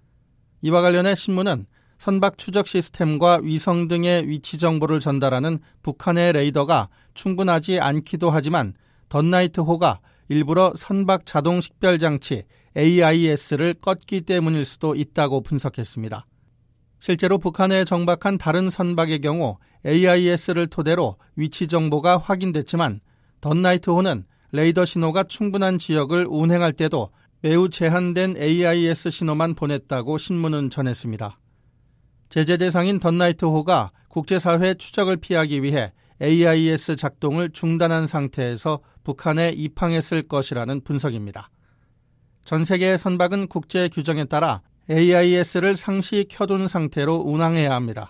Speaker 20: 이와 관련해 신문은 선박 추적 시스템과 위성 등의 위치 정보를 전달하는 북한의 레이더가 충분하지 않기도 하지만 던나이트호가 일부러 선박 자동 식별 장치 에이아이에스를 껐기 때문일 수도 있다고 분석했습니다. 실제로 북한에 정박한 다른 선박의 경우 에이아이에스를 토대로 위치 정보가 확인됐지만 던나이트호는 레이더 신호가 충분한 지역을 운행할 때도 매우 제한된 에이아이에스 신호만 보냈다고 신문은 전했습니다. 제재 대상인 던나이트호가 국제사회 추적을 피하기 위해 에이아이에스 작동을 중단한 상태에서 북한에 입항했을 것이라는 분석입니다. 전 세계의 선박은 국제 규정에 따라 에이아이에스를 상시 켜둔 상태로 운항해야 합니다.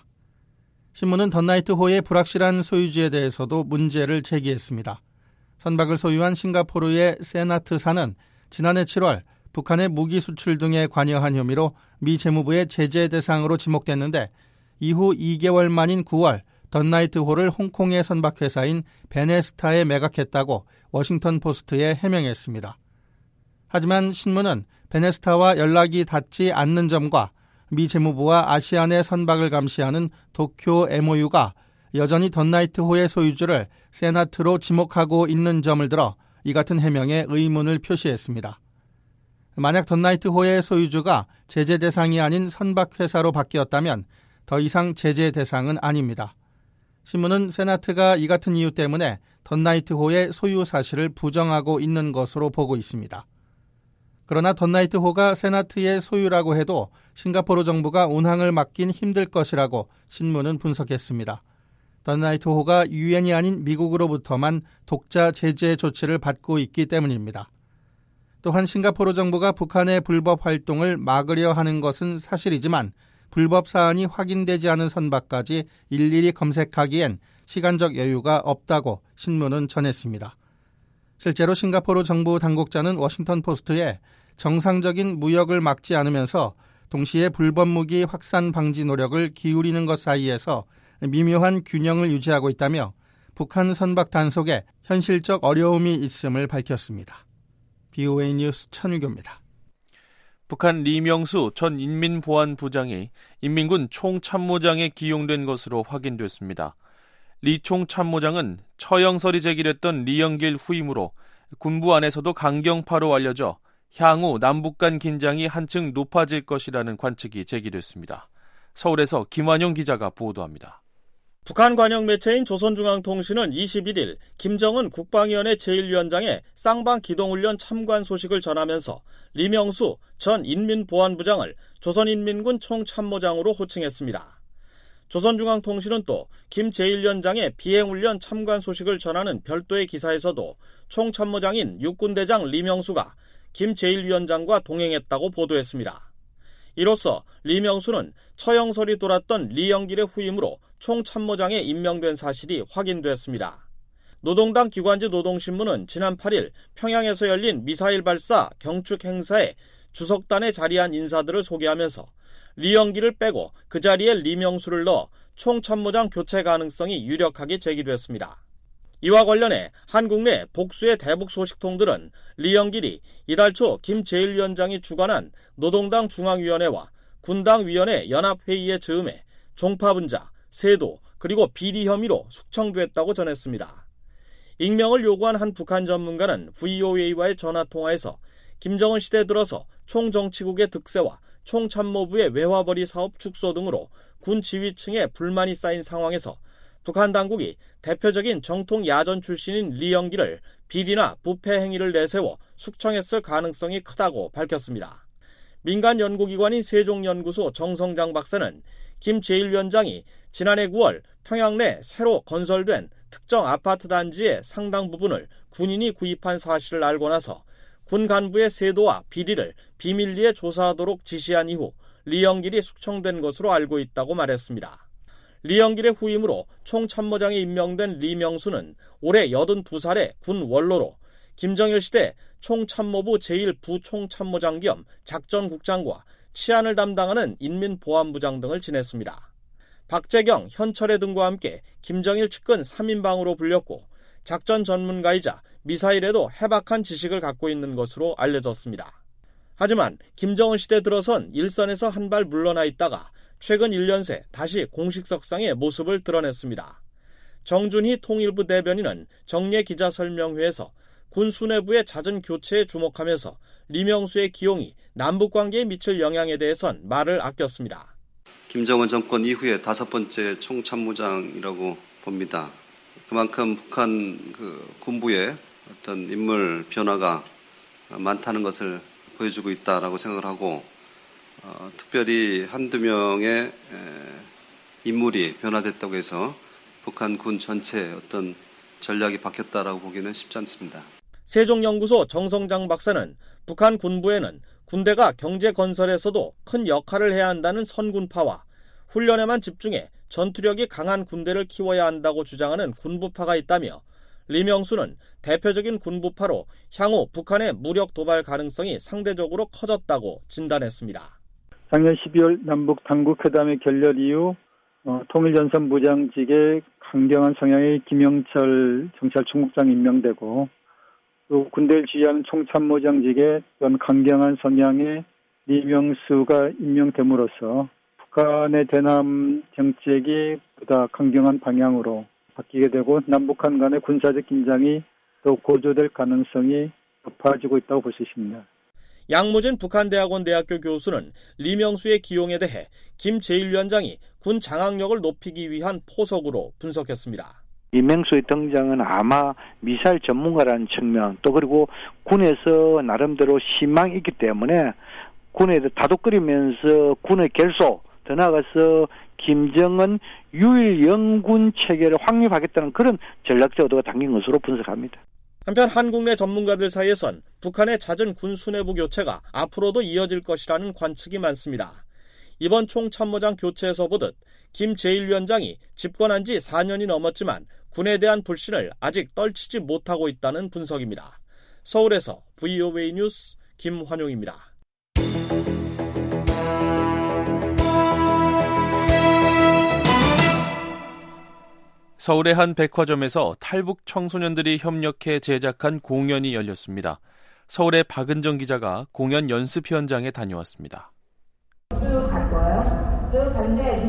Speaker 20: 신문은 던나이트호의 불확실한 소유지에 대해서도 문제를 제기했습니다. 선박을 소유한 싱가포르의 세나트사는 지난해 칠월 북한의 무기 수출 등에 관여한 혐의로 미 재무부의 제재 대상으로 지목됐는데 이후 이 개월 만인 구월 던나이트호를 홍콩의 선박회사인 베네스타에 매각했다고 워싱턴 포스트에 해명했습니다. 하지만 신문은 베네스타와 연락이 닿지 않는 점과 미 재무부와 아시안의 선박을 감시하는 도쿄 엠오유가 여전히 던나이트호의 소유주를 세나트로 지목하고 있는 점을 들어 이 같은 해명에 의문을 표시했습니다. 만약 던나이트호의 소유주가 제재 대상이 아닌 선박회사로 바뀌었다면 더 이상 제재 대상은 아닙니다. 신문은 세나트가 이 같은 이유 때문에 던나이트호의 소유 사실을 부정하고 있는 것으로 보고 있습니다. 그러나 던나이트호가 세나트의 소유라고 해도 싱가포르 정부가 운항을 맡긴 힘들 것이라고 신문은 분석했습니다. 던나이트호가 유엔이 아닌 미국으로부터만 독자 제재 조치를 받고 있기 때문입니다. 또한 싱가포르 정부가 북한의 불법 활동을 막으려 하는 것은 사실이지만 불법 사안이 확인되지 않은 선박까지 일일이 검색하기엔 시간적 여유가 없다고 신문은 전했습니다. 실제로 싱가포르 정부 당국자는 워싱턴 포스트에 정상적인 무역을 막지 않으면서 동시에 불법 무기 확산 방지 노력을 기울이는 것 사이에서 미묘한 균형을 유지하고 있다며 북한 선박 단속에 현실적 어려움이 있음을 밝혔습니다. 비오에이 뉴스 천유교입니다.
Speaker 4: 북한 리명수 전 인민보안부장이 인민군 총참모장에 기용된 것으로 확인됐습니다. 리 총참모장은 처형설이 제기됐던 리영길 후임으로 군부 안에서도 강경파로 알려져 향후 남북 간 긴장이 한층 높아질 것이라는 관측이 제기됐습니다. 서울에서 김완용 기자가 보도합니다.
Speaker 21: 북한 관영 매체인 조선중앙통신은 이십일일 김정은 국방위원회 제일 위원장의 쌍방 기동훈련 참관 소식을 전하면서 리명수 전 인민보안부장을 조선인민군 총참모장으로 호칭했습니다. 조선중앙통신은 또 김 제일 위원장의 비행훈련 참관 소식을 전하는 별도의 기사에서도 총참모장인 육군대장 리명수가 김 제일 위원장과 동행했다고 보도했습니다. 이로써 리명수는 처형설이 돌았던 리영길의 후임으로 총참모장에 임명된 사실이 확인됐습니다. 노동당 기관지 노동신문은 지난 팔일 평양에서 열린 미사일 발사 경축 행사에 주석단에 자리한 인사들을 소개하면서 리영길을 빼고 그 자리에 리명수를 넣어 총참모장 교체 가능성이 유력하게 제기됐습니다. 이와 관련해 한국 내 복수의 대북 소식통들은 리영길이 이달 초 김 제일 위원장이 주관한 노동당 중앙위원회와 군당위원회 연합회의에 즈음해 종파분자, 세도, 그리고 비리 혐의로 숙청됐다고 전했습니다. 익명을 요구한 한 북한 전문가는 브이오에이와의 전화통화에서 김정은 시대 들어서 총정치국의 득세와 총참모부의 외화벌이 사업 축소 등으로 군 지휘층에 불만이 쌓인 상황에서 북한 당국이 대표적인 정통 야전 출신인 리영길을 비리나 부패 행위를 내세워 숙청했을 가능성이 크다고 밝혔습니다. 민간 연구기관인 세종연구소 정성장 박사는 김 제일 위원장이 지난해 구월 평양 내 새로 건설된 특정 아파트 단지의 상당 부분을 군인이 구입한 사실을 알고 나서 군 간부의 세도와 비리를 비밀리에 조사하도록 지시한 이후 리영길이 숙청된 것으로 알고 있다고 말했습니다. 리영길의 후임으로 총참모장에 임명된 리명수는 올해 여든두 살의 군 원로로 김정일 시대 총참모부 제일 부총참모장 겸 작전국장과 치안을 담당하는 인민보안부장 등을 지냈습니다. 박재경, 현철회 등과 함께 김정일 측근 삼 인방으로 불렸고 작전 전문가이자 미사일에도 해박한 지식을 갖고 있는 것으로 알려졌습니다. 하지만 김정은 시대 들어선 일선에서 한 발 물러나 있다가 최근 일 년 새 다시 공식석상의 모습을 드러냈습니다. 정준희 통일부 대변인은 정례 기자설명회에서 군 수뇌부의 잦은 교체에 주목하면서 리명수의 기용이 남북관계에 미칠 영향에 대해선 말을 아꼈습니다.
Speaker 5: 김정은 정권 이후에 다섯 번째 총참모장이라고 봅니다. 그만큼 북한 그 군부의 어떤 인물 변화가 많다는 것을 보여주고 있다라고 생각을 하고 어, 특별히 한두 명의 에, 인물이 변화됐다고 해서 북한 군 전체의 어떤 전략이 바뀌었다라고 보기는 쉽지 않습니다.
Speaker 21: 세종연구소 정성장 박사는 북한 군부에는 군대가 경제 건설에서도 큰 역할을 해야 한다는 선군파와 훈련에만 집중해 전투력이 강한 군대를 키워야 한다고 주장하는 군부파가 있다며 리명수는 대표적인 군부파로 향후 북한의 무력 도발 가능성이 상대적으로 커졌다고 진단했습니다.
Speaker 22: 작년 십이월 남북 당국회담의 결렬 이후
Speaker 1: 어, 통일전선부장직에 강경한 성향의 김영철 정찰총국장 임명되고 또 군대를 지휘하는 총참모장직에 또한 강경한 성향의 리명수가 임명됨으로써 북한의 대남 정책이 보다 강경한 방향으로 바뀌게 되고 남북한 간의 군사적 긴장이 더욱 고조될 가능성이 높아지고 있다고 볼 수 있습니다.
Speaker 21: 양무진 북한대학원 대학교 교수는 리명수의 기용에 대해 김 제일 위원장이 군 장악력을 높이기 위한 포석으로 분석했습니다.
Speaker 22: 리명수의 등장은 아마 미사일 전문가라는 측면 또 그리고 군에서 나름대로 희망이 있기 때문에 군에 다독거리면서 군의 결속 더 나아가서 김정은 유일 영군 체계를 확립하겠다는 그런 전략적 의도가 담긴 것으로 분석합니다.
Speaker 21: 한편 한국 내 전문가들 사이에선 북한의 잦은 군 수뇌부 교체가 앞으로도 이어질 것이라는 관측이 많습니다. 이번 총참모장 교체에서 보듯 김 제일 위원장이 집권한 지 사 년이 넘었지만 군에 대한 불신을 아직 떨치지 못하고 있다는 분석입니다. 서울에서 브이오에이 뉴스 김환용입니다.
Speaker 4: 서울의 한 백화점에서 탈북 청소년들이 협력해 제작한 공연이 열렸습니다. 서울의 박은정 기자가 공연 연습 현장에 다녀왔습니다.
Speaker 23: 쭉 갈 거예요. 쭉 가는데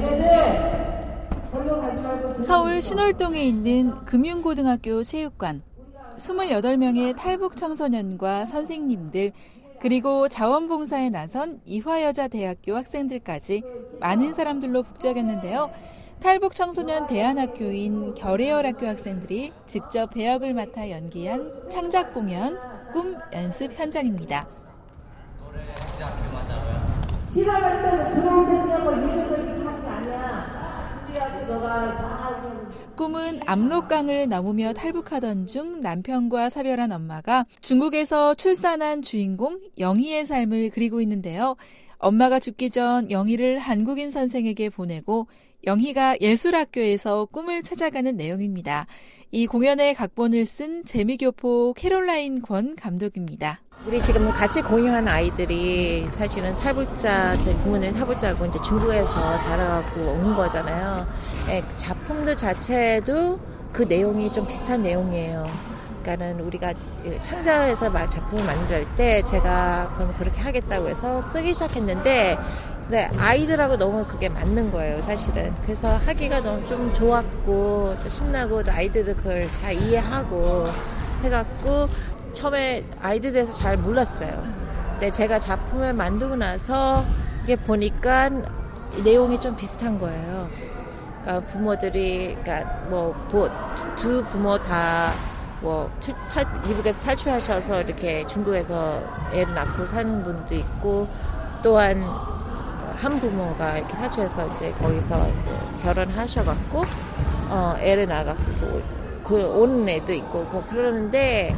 Speaker 23: 니네들 절로 가지 말고
Speaker 24: 서울 신월동에 있는 금융고등학교 체육관. 스물여덟 명의 탈북 청소년과 선생님들 그리고 자원봉사에 나선 이화여자대학교 학생들까지 많은 사람들로 북적였는데요. 탈북 청소년 대안학교인 결의열학교 학생들이 직접 배역을 맡아 연기한 창작 공연 꿈 연습 현장입니다.
Speaker 23: 노래 시작해 맞아요. 시간할 때는 들어올 때는 뭐 이런 걸 이렇게 하는 게 아니야. 준비하고 너가 다 하고.
Speaker 24: 꿈은 압록강을 넘으며 탈북하던 중 남편과 사별한 엄마가 중국에서 출산한 주인공 영희의 삶을 그리고 있는데요. 엄마가 죽기 전 영희를 한국인 선생에게 보내고 영희가 예술학교에서 꿈을 찾아가는 내용입니다. 이 공연의 각본을 쓴 재미교포 캐롤라인 권 감독입니다.
Speaker 25: 우리 지금 같이 공연한 아이들이 사실은 탈북자, 제 부모님 탈북자고 이제 중국에서 자라고 온 거잖아요. 예, 작품도 자체도 그 내용이 좀 비슷한 내용이에요. 그러니까는 우리가 창작해서 작품을 만들 때 제가 그럼 그렇게 하겠다고 해서 쓰기 시작했는데 네, 아이들하고 너무 그게 맞는 거예요, 사실은. 그래서 하기가 너무 좀 좋았고, 또 신나고, 또 아이들도 그걸 잘 이해하고 해갖고, 처음에 아이들에 대해서 잘 몰랐어요. 근데 제가 작품을 만들고 나서 이게 보니까 내용이 좀 비슷한 거예요. 그러니까 부모들이, 그러니까 뭐, 두 부모 다 뭐, 미국에서 탈출하셔서 이렇게 중국에서 애를 낳고 사는 분도 있고, 또한 한 부모가 이렇게 탈출해서 이제 거기서 결혼하셔갖고 어 애를 낳아갖고 그 오는 애도 있고 뭐 그러는데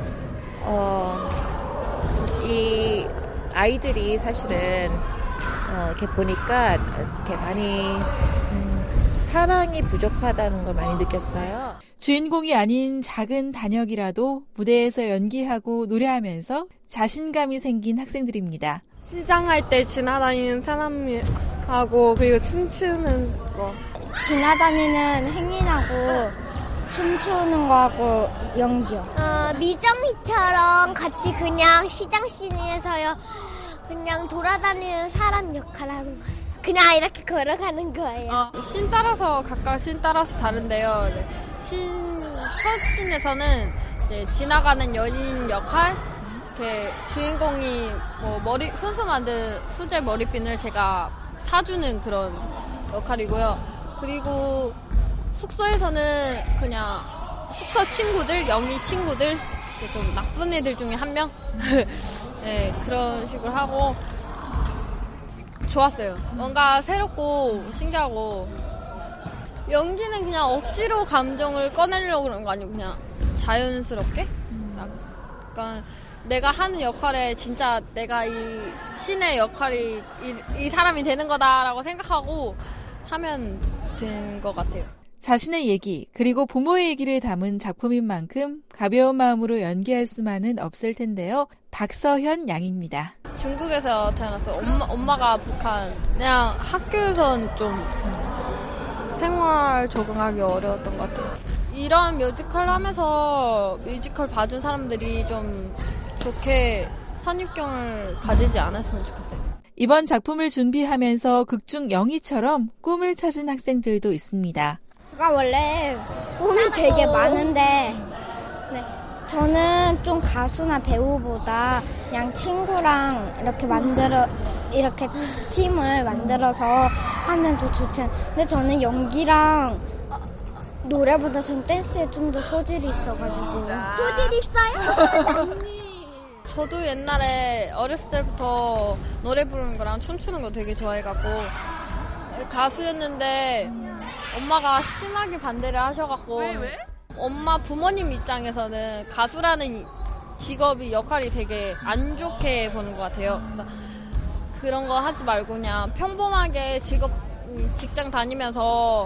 Speaker 25: 어 이 아이들이 사실은 어 이렇게 보니까 이렇게 많이 음 사랑이 부족하다는 걸 많이 느꼈어요.
Speaker 24: 주인공이 아닌 작은 단역이라도 무대에서 연기하고 노래하면서 자신감이 생긴 학생들입니다.
Speaker 26: 시장할 때 지나다니는 사람하고 그리고 춤추는 거.
Speaker 27: 지나다니는 행인하고 춤추는 거하고 연기요.
Speaker 28: 어, 미정이처럼 같이 그냥 시장 씬에서요. 그냥 돌아다니는 사람 역할을 하는 거예요. 그냥 이렇게 걸어가는 거예요.
Speaker 26: 어, 씬 따라서 각각 씬 따라서 다른데요. 네. 씬, 첫 씬에서는 이제 지나가는 연인 역할, 이렇게 주인공이 뭐 머리 손수 만든 수제 머리핀을 제가 사주는 그런 역할이고요. 그리고 숙소에서는 그냥 숙소 친구들, 영희 친구들, 좀 나쁜 애들 중에 한 명, 네 그런 식으로 하고. 좋았어요. 뭔가 새롭고 신기하고 연기는 그냥 억지로 감정을 꺼내려고 그런 거 아니고 그냥 자연스럽게 약간 내가 하는 역할에 진짜 내가 이 신의 역할이 이, 이 사람이 되는 거다라고 생각하고 하면 된 것 같아요.
Speaker 24: 자신의 얘기 그리고 부모의 얘기를 담은 작품인 만큼 가벼운 마음으로 연기할 수만은 없을 텐데요. 박서현 양입니다.
Speaker 26: 중국에서 태어났어요. 엄마, 엄마가 북한. 그냥 학교에서는 좀 생활 적응하기 어려웠던 것 같아요. 이런 뮤지컬 하면서 뮤지컬 봐준 사람들이 좀 좋게 선입견을 가지지 않았으면 좋겠어요.
Speaker 24: 이번 작품을 준비하면서 극중 영희처럼 꿈을 찾은 학생들도 있습니다.
Speaker 27: 제가 원래 꿈이 되게 많은데 네, 저는 좀 가수나 배우보다 그냥 친구랑 이렇게 만들어 이렇게 팀을 만들어서 하면 더 좋지 않아요. 근데 저는 연기랑 노래보다 전 댄스에 좀 더 소질이 있어가지고.
Speaker 28: 소질 있어요?
Speaker 26: 저도 옛날에 어렸을 때부터 노래 부르는 거랑 춤추는 거 되게 좋아해갖고 가수였는데 엄마가 심하게 반대를 하셔갖고. 왜, 왜? 엄마 부모님 입장에서는 가수라는 직업이 역할이 되게 안 좋게 보는 것 같아요. 그래서 그런 거 하지 말고 그냥 평범하게 직업 직장 다니면서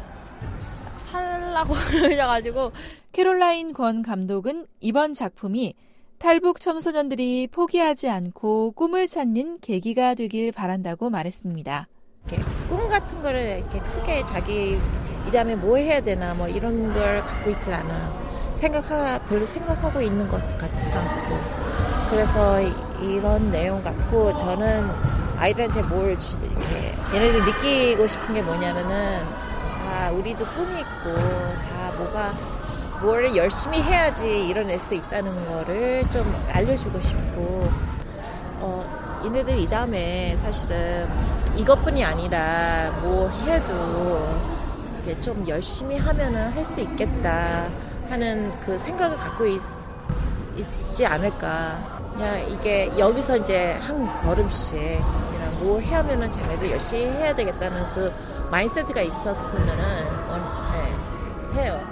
Speaker 26: 살라고 그러셔가지고.
Speaker 24: 캐롤라인 권 감독은 이번 작품이 탈북 청소년들이 포기하지 않고 꿈을 찾는 계기가 되길 바란다고 말했습니다.
Speaker 25: 꿈 같은 거를 이렇게 크게 자기 이 다음에 뭐 해야 되나 뭐 이런 걸 갖고 있질 않아. 생각하 별로 생각하고 있는 것 같지도 않고. 그래서 이런 내용 갖고 저는 아이들한테 뭘 이렇게 얘네들 느끼고 싶은 게 뭐냐면은 다 우리도 꿈이 있고 다 뭐가 뭘 열심히 해야지 이뤄낼 수 있다는 거를 좀 알려주고 싶고 어, 얘네들 이 다음에 사실은 이것뿐이 아니라 뭐 해도 이게 좀 열심히 하면은 할 수 있겠다 하는 그 생각을 갖고 있, 있지 않을까. 그냥 이게 여기서 이제 한 걸음씩 그냥 뭘 해야면은 쟤네들 열심히 해야 되겠다는 그 마인드세트가 있었으면은 어, 네, 해요.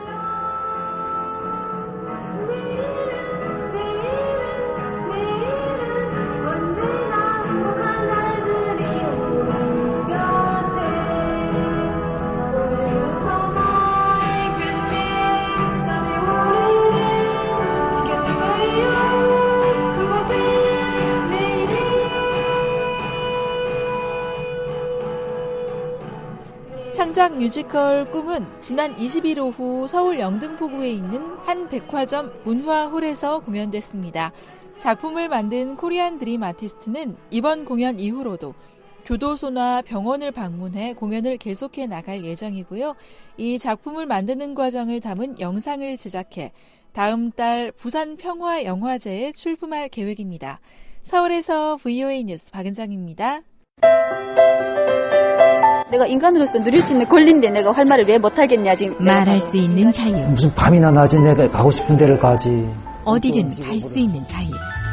Speaker 24: 창작 뮤지컬 꿈은 지난 이십일 오후 서울 영등포구에 있는 한 백화점 문화홀에서 공연됐습니다. 작품을 만든 코리안 드림 아티스트는 이번 공연 이후로도 교도소나 병원을 방문해 공연을 계속해 나갈 예정이고요. 이 작품을 만드는 과정을 담은 영상을 제작해 다음 달 부산 평화영화제에 출품할 계획입니다. 서울에서 브이오에이 뉴스 박은정입니다.
Speaker 2: 내가 인간으로서 누릴 수 있는 권리인데 내가 할 말을 왜 못하겠냐 지금.
Speaker 6: 말할 수 있는 자유.
Speaker 7: 무슨 밤이나 낮에 내가 가고 싶은 데를 가지.
Speaker 6: 어디든 갈 수 있는 자유.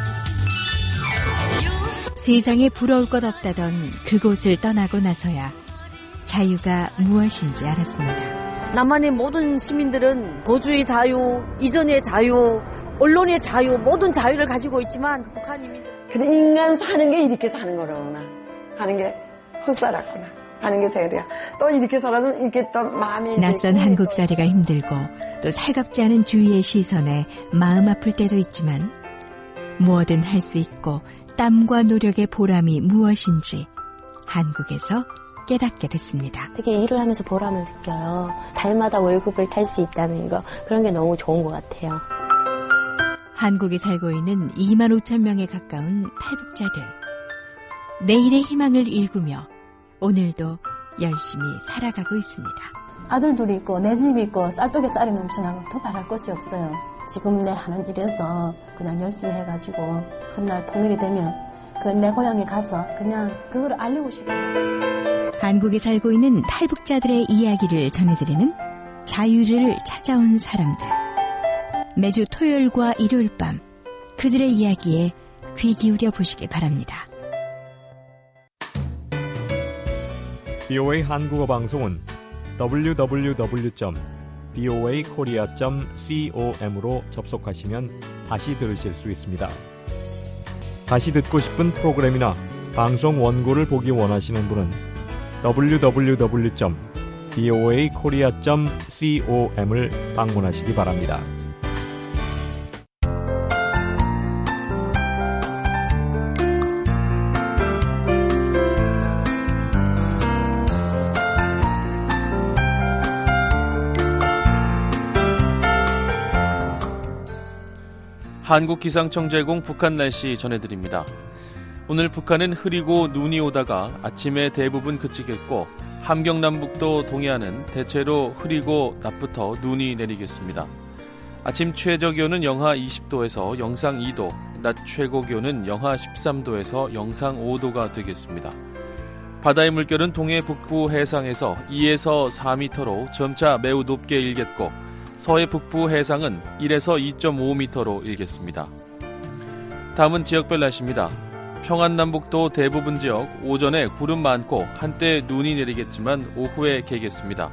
Speaker 6: 세상에 부러울 것 없다던 그곳을 떠나고 나서야 자유가 무엇인지 알았습니다.
Speaker 8: 남한의 모든 시민들은 거주의 자유, 이전의 자유, 언론의 자유, 모든 자유를 가지고 있지만 북한 이민은
Speaker 9: 근데 인간 사는 게 이렇게 사는 거로구나 하는 게 헛살았구나 하는 게 생각돼요. 또 이렇게 살아도 이렇게 또 마음이
Speaker 6: 낯선 한국살이가 힘들고 또 살갑지 않은 주위의 시선에 마음 아플 때도 있지만 뭐든 할 수 있고 땀과 노력의 보람이 무엇인지 한국에서 깨닫게 됐습니다.
Speaker 10: 되게 일을 하면서 보람을 느껴요. 달마다 월급을 탈 수 있다는 거, 그런 게 너무 좋은 것 같아요.
Speaker 6: 한국에 살고 있는 이만 오천 명에 가까운 탈북자들. 내일의 희망을 일구며 오늘도 열심히 살아가고 있습니다.
Speaker 11: 아들 둘이 있고 내 집이 있고 쌀떡에 쌀이 넘쳐나고 더 바랄 것이 없어요. 지금 내 하는 일에서 그냥 열심히 해가지고 훗날 통일이 되면 그 내 고향에 가서 그냥 그걸 알리고 싶어요.
Speaker 6: 한국에 살고 있는 탈북자들의 이야기를 전해드리는 자유를 찾아온 사람들. 매주 토요일과 일요일 밤 그들의 이야기에 귀 기울여 보시기 바랍니다.
Speaker 18: 비오에이 한국어 방송은 더블유 더블유 더블유 점 비오에이 코리아 점 com으로 접속하시면 다시 들으실 수 있습니다. 다시 듣고 싶은 프로그램이나 방송 원고를 보기 원하시는 분은 더블유 더블유 더블유 점 비오에이 코리아 점 com을 방문하시기 바랍니다.
Speaker 4: 한국기상청 제공 북한 날씨 전해드립니다. 오늘 북한은 흐리고 눈이 오다가 아침에 대부분 그치겠고 함경남북도 동해안은 대체로 흐리고 낮부터 눈이 내리겠습니다. 아침 최저 기온은 영하 이십 도에서 영상 이 도, 낮 최고 기온은 영하 십삼 도에서 영상 오 도가 되겠습니다. 바다의 물결은 동해 북부 해상에서 이에서 사 미터로 점차 매우 높게 일겠고 서해 북부 해상은 일에서 이 점 오 미터로 일겠습니다. 다음은 지역별 날씨입니다. 평안남북도 대부분 지역 오전에 구름 많고 한때 눈이 내리겠지만 오후에 개겠습니다.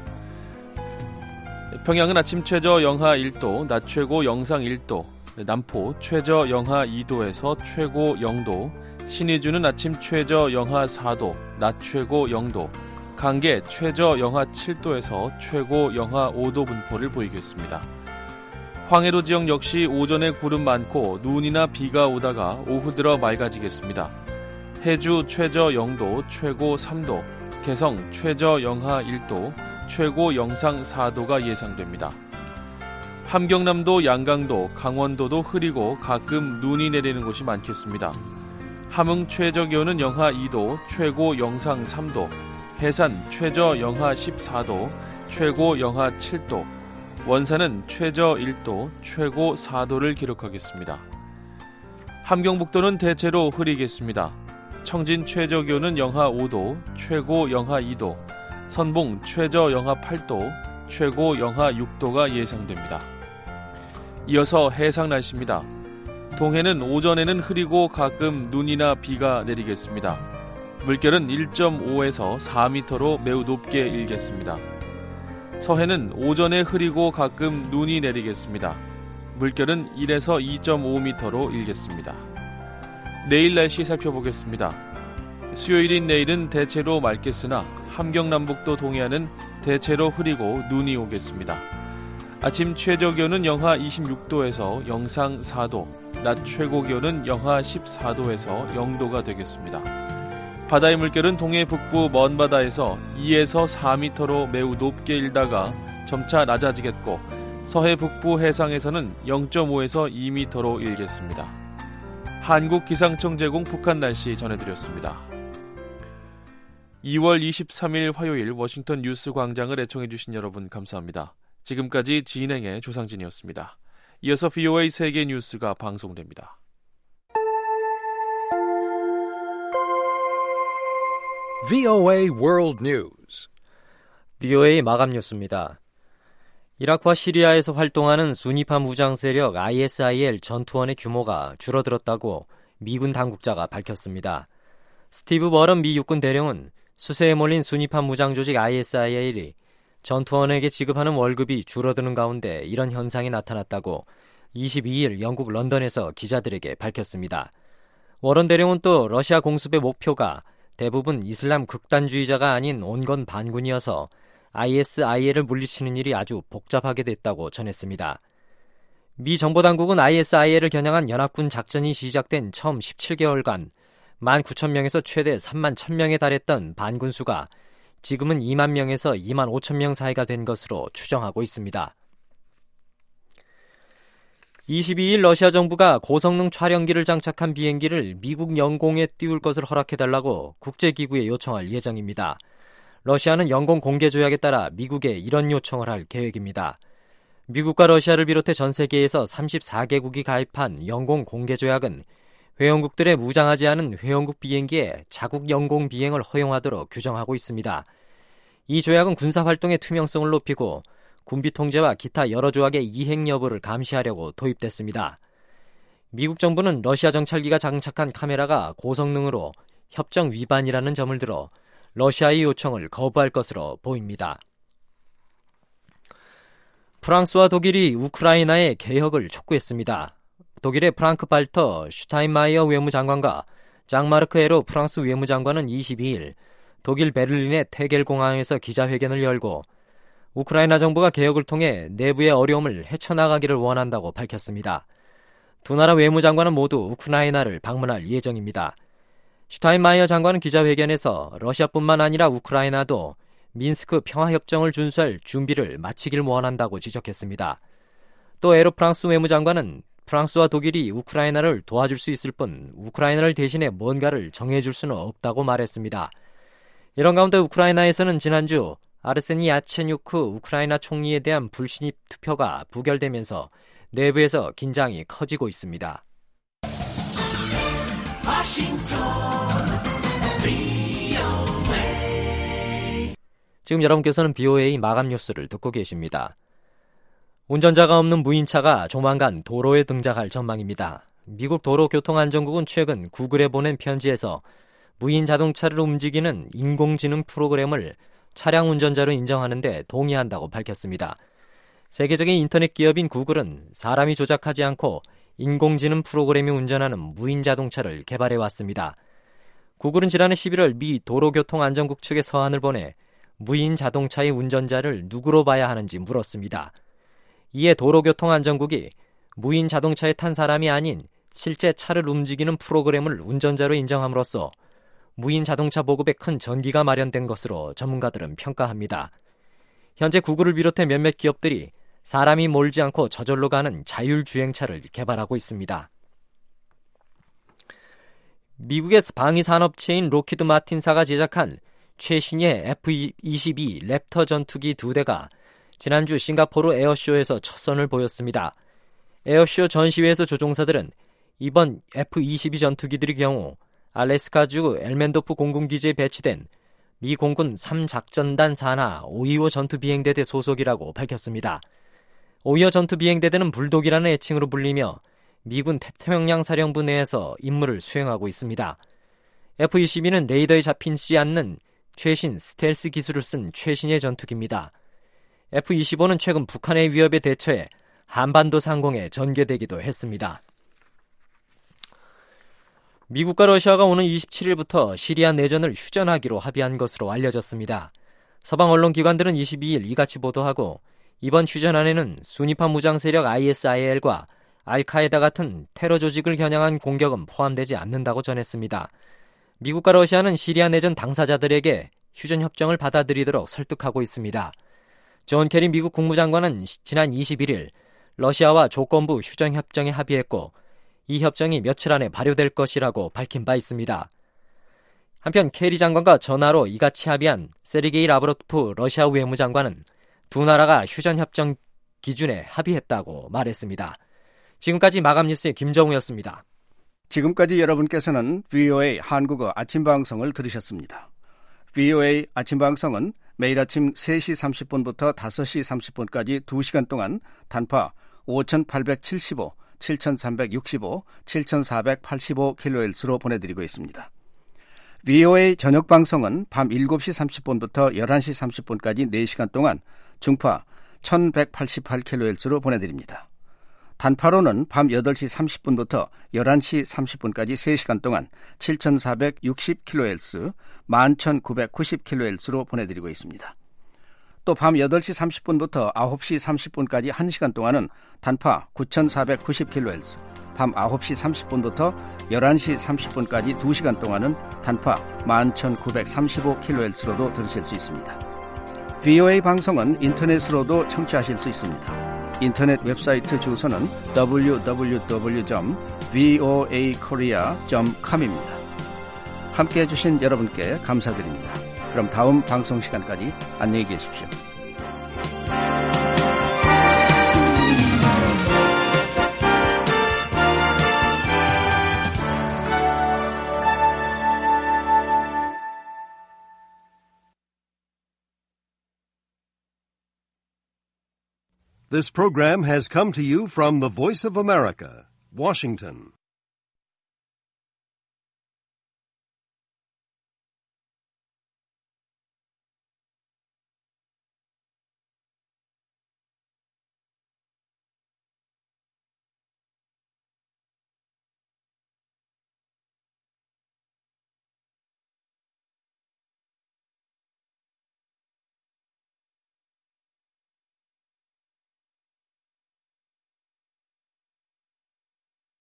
Speaker 4: 평양은 아침 최저 영하 일 도, 낮 최고 영상 일 도, 남포 최저 영하 이 도에서 최고 영 도, 신의주는 아침 최저 영하 사 도, 낮 최고 영 도, 강계 최저 영하 칠 도에서 최고 영하 오 도 분포를 보이겠습니다. 황해도 지역 역시 오전에 구름 많고 눈이나 비가 오다가 오후 들어 맑아지겠습니다. 해주 최저 영 도, 최고 삼 도, 개성 최저 영하 일 도, 최고 영상 사 도가 예상됩니다. 함경남도, 양강도, 강원도도 흐리고 가끔 눈이 내리는 곳이 많겠습니다. 함흥 최저 기온은 영하 이 도, 최고 영상 삼 도, 해산 최저 영하 십사 도, 최고 영하 칠 도, 원산은 최저 일 도, 최고 사 도를 기록하겠습니다. 함경북도는 대체로 흐리겠습니다. 청진 최저 기온은 영하 오 도, 최고 영하 이 도, 선봉 최저 영하 팔 도, 최고 영하 육 도가 예상됩니다. 이어서 해상 날씨입니다. 동해는 오전에는 흐리고 가끔 눈이나 비가 내리겠습니다. 물결은 일 점 오에서 사 미터로 매우 높게 일겠습니다. 서해는 오전에 흐리고 가끔 눈이 내리겠습니다. 물결은 일에서 이 점 오 미터로 일겠습니다. 내일 날씨 살펴보겠습니다. 수요일인 내일은 대체로 맑겠으나 함경남북도 동해안은 대체로 흐리고 눈이 오겠습니다. 아침 최저 기온은 영하 이십육 도에서 영상 사 도, 낮 최고 기온은 영하 십사 도에서 영 도가 되겠습니다. 바다의 물결은 동해 북부 먼 바다에서 이에서 사 미터로 매우 높게 일다가 점차 낮아지겠고 서해 북부 해상에서는 영 점 오에서 이 미터로 일겠습니다. 한국기상청 제공 북한 날씨 전해드렸습니다. 이월 이십삼일 화요일 워싱턴 뉴스 광장을 애청해주신 여러분 감사합니다. 지금까지 진행의 조상진이었습니다. 이어서 브이오에이 세계 뉴스가 방송됩니다.
Speaker 3: 브이오에이 World News.
Speaker 12: 브이오에이 마감 뉴스입니다. 이라크와 시리아에서 활동하는 순위파 무장 세력 아이에스아이엘 전투원의 규모가 줄어들었다고 미군 당국자가 밝혔습니다. 스티브 버런 미 육군 대령은 수세에 몰린 순위파 무장 조직 아이에스아이엘이 전투원에게 지급하는 월급이 줄어드는 가운데 이런 현상이 나타났다고 이십이일 영국 런던에서 기자들에게 밝혔습니다. 워런 대령은 또 러시아 공습의 목표가 대부분 이슬람 극단주의자가 아닌 온건 반군이어서 아이에스아이엘을 물리치는 일이 아주 복잡하게 됐다고 전했습니다. 미 정보당국은 아이에스아이엘을 겨냥한 연합군 작전이 시작된 처음 십칠 개월간 만 구천 명에서 최대 삼만 천 명에 달했던 반군 수가 지금은 이만 명에서 이만 오천 명 사이가 된 것으로 추정하고 있습니다. 이십이일 러시아 정부가 고성능 촬영기를 장착한 비행기를 미국 영공에 띄울 것을 허락해달라고 국제기구에 요청할 예정입니다. 러시아는 영공 공개 조약에 따라 미국에 이런 요청을 할 계획입니다. 미국과 러시아를 비롯해 전 세계에서 삼십사 개국이 가입한 영공 공개 조약은 회원국들의 무장하지 않은 회원국 비행기에 자국 영공 비행을 허용하도록 규정하고 있습니다. 이 조약은 군사활동의 투명성을 높이고 군비 통제와 기타 여러 조약의 이행 여부를 감시하려고 도입됐습니다. 미국 정부는 러시아 정찰기가 장착한 카메라가 고성능으로 협정 위반이라는 점을 들어 러시아의 요청을 거부할 것으로 보입니다. 프랑스와 독일이 우크라이나의 개혁을 촉구했습니다. 독일의 프랑크 발터 슈타인마이어 외무장관과 장마르크 에로 프랑스 외무장관은 이십이일 독일 베를린의 테겔공항에서 기자회견을 열고 우크라이나 정부가 개혁을 통해 내부의 어려움을 헤쳐나가기를 원한다고 밝혔습니다. 두 나라 외무장관은 모두 우크라이나를 방문할 예정입니다. 슈타인마이어 장관은 기자회견에서 러시아뿐만 아니라 우크라이나도 민스크 평화협정을 준수할 준비를 마치길 원한다고 지적했습니다. 또 에로 프랑스 외무장관은 프랑스와 독일이 우크라이나를 도와줄 수 있을 뿐 우크라이나를 대신해 뭔가를 정해줄 수는 없다고 말했습니다. 이런 가운데 우크라이나에서는 지난주 아르세니 야체뉴크 우크라이나 총리에 대한 불신임 투표가 부결되면서 내부에서 긴장이 커지고 있습니다. 지금 여러분께서는 비오에이 마감 뉴스를 듣고 계십니다. 운전자가 없는 무인차가 조만간 도로에 등장할 전망입니다. 미국 도로교통안전국은 최근 구글에 보낸 편지에서 무인 자동차를 움직이는 인공지능 프로그램을 차량 운전자로 인정하는 데 동의한다고 밝혔습니다. 세계적인 인터넷 기업인 구글은 사람이 조작하지 않고 인공지능 프로그램이 운전하는 무인 자동차를 개발해왔습니다. 구글은 지난해 십일월 미 도로교통안전국 측에 서한을 보내 무인 자동차의 운전자를 누구로 봐야 하는지 물었습니다. 이에 도로교통안전국이 무인 자동차에 탄 사람이 아닌 실제 차를 움직이는 프로그램을 운전자로 인정함으로써 무인 자동차 보급에 큰 전기가 마련된 것으로 전문가들은 평가합니다. 현재 구글을 비롯해 몇몇 기업들이 사람이 몰지 않고 저절로 가는 자율주행차를 개발하고 있습니다. 미국의 방위산업체인 로키드 마틴사가 제작한 최신의 에프 이십이 랩터 전투기 두 대가 지난주 싱가포르 에어쇼에서 첫 선을 보였습니다. 에어쇼 전시회에서 조종사들은 이번 에프 이십이 전투기들의 경우 알래스카주 엘멘도프 공군기지에 배치된 미 공군 삼 작전단 산하 오이오 전투비행대대 소속이라고 밝혔습니다. 오이오 전투비행대대는 불독이라는 애칭으로 불리며 미군 태평양 사령부 내에서 임무를 수행하고 있습니다. 에프 이십이는 레이더에 잡히지 않는 최신 스텔스 기술을 쓴 최신의 전투기입니다. 에프 이십오는 최근 북한의 위협에 대처해 한반도 상공에 전개되기도 했습니다. 미국과 러시아가 오는 이십칠일부터 시리아 내전을 휴전하기로 합의한 것으로 알려졌습니다. 서방 언론기관들은 이십이일 이같이 보도하고 이번 휴전안에는 순위파 무장세력 아이에스아이엘과 알카에다 같은 테러 조직을 겨냥한 공격은 포함되지 않는다고 전했습니다. 미국과 러시아는 시리아 내전 당사자들에게 휴전협정을 받아들이도록 설득하고 있습니다. 존 케리 미국 국무장관은 지난 이십일일 러시아와 조건부 휴전협정에 합의했고 이 협정이 며칠 안에 발효될 것이라고 밝힌 바 있습니다. 한편 케리 장관과 전화로 이같이 합의한 세르게이 라브로프 러시아 외무장관은 두 나라가 휴전협정 기준에 합의했다고 말했습니다. 지금까지 마감 뉴스의 김정우였습니다.
Speaker 5: 지금까지 여러분께서는 브이오에이 한국어 아침방송을 들으셨습니다. 브이오에이 아침방송은 매일 아침 세시 삼십분부터 다섯시 삼십분까지 두 시간 동안 단파 오천팔백칠십오, 칠천삼백육십오, 칠천사백팔십오 킬로헤르츠로 보내드리고 있습니다. 브이오에이 저녁방송은 밤 일곱시 삼십분부터 열한시 삼십분까지 네 시간 동안 중파 천백팔십팔 킬로헤르츠로 보내드립니다. 단파로는 밤 여덟시 삼십분부터 열한시 삼십분까지 세 시간 동안 칠천사백육십 킬로헤르츠, 만 천구백구십 킬로헤르츠로 보내드리고 있습니다. 또 밤 여덟시 삼십분부터 아홉시 삼십분까지 한 시간 동안은 단파 구천사백구십 킬로헤르츠, 밤 아홉시 삼십분부터 열한시 삼십분까지 두 시간 동안은 단파 만 천구백삼십오 킬로헤르츠로도 들으실 수 있습니다. 브이오에이 방송은 인터넷으로도 청취하실 수 있습니다. 인터넷 웹사이트 주소는 더블유 더블유 더블유 점 브이오에이 코리아 점 컴입니다. 함께해 주신 여러분께 감사드립니다. 그럼 다음 방송 시간까지 안녕히 계십시오.
Speaker 3: This program has come to you from the Voice of America, Washington.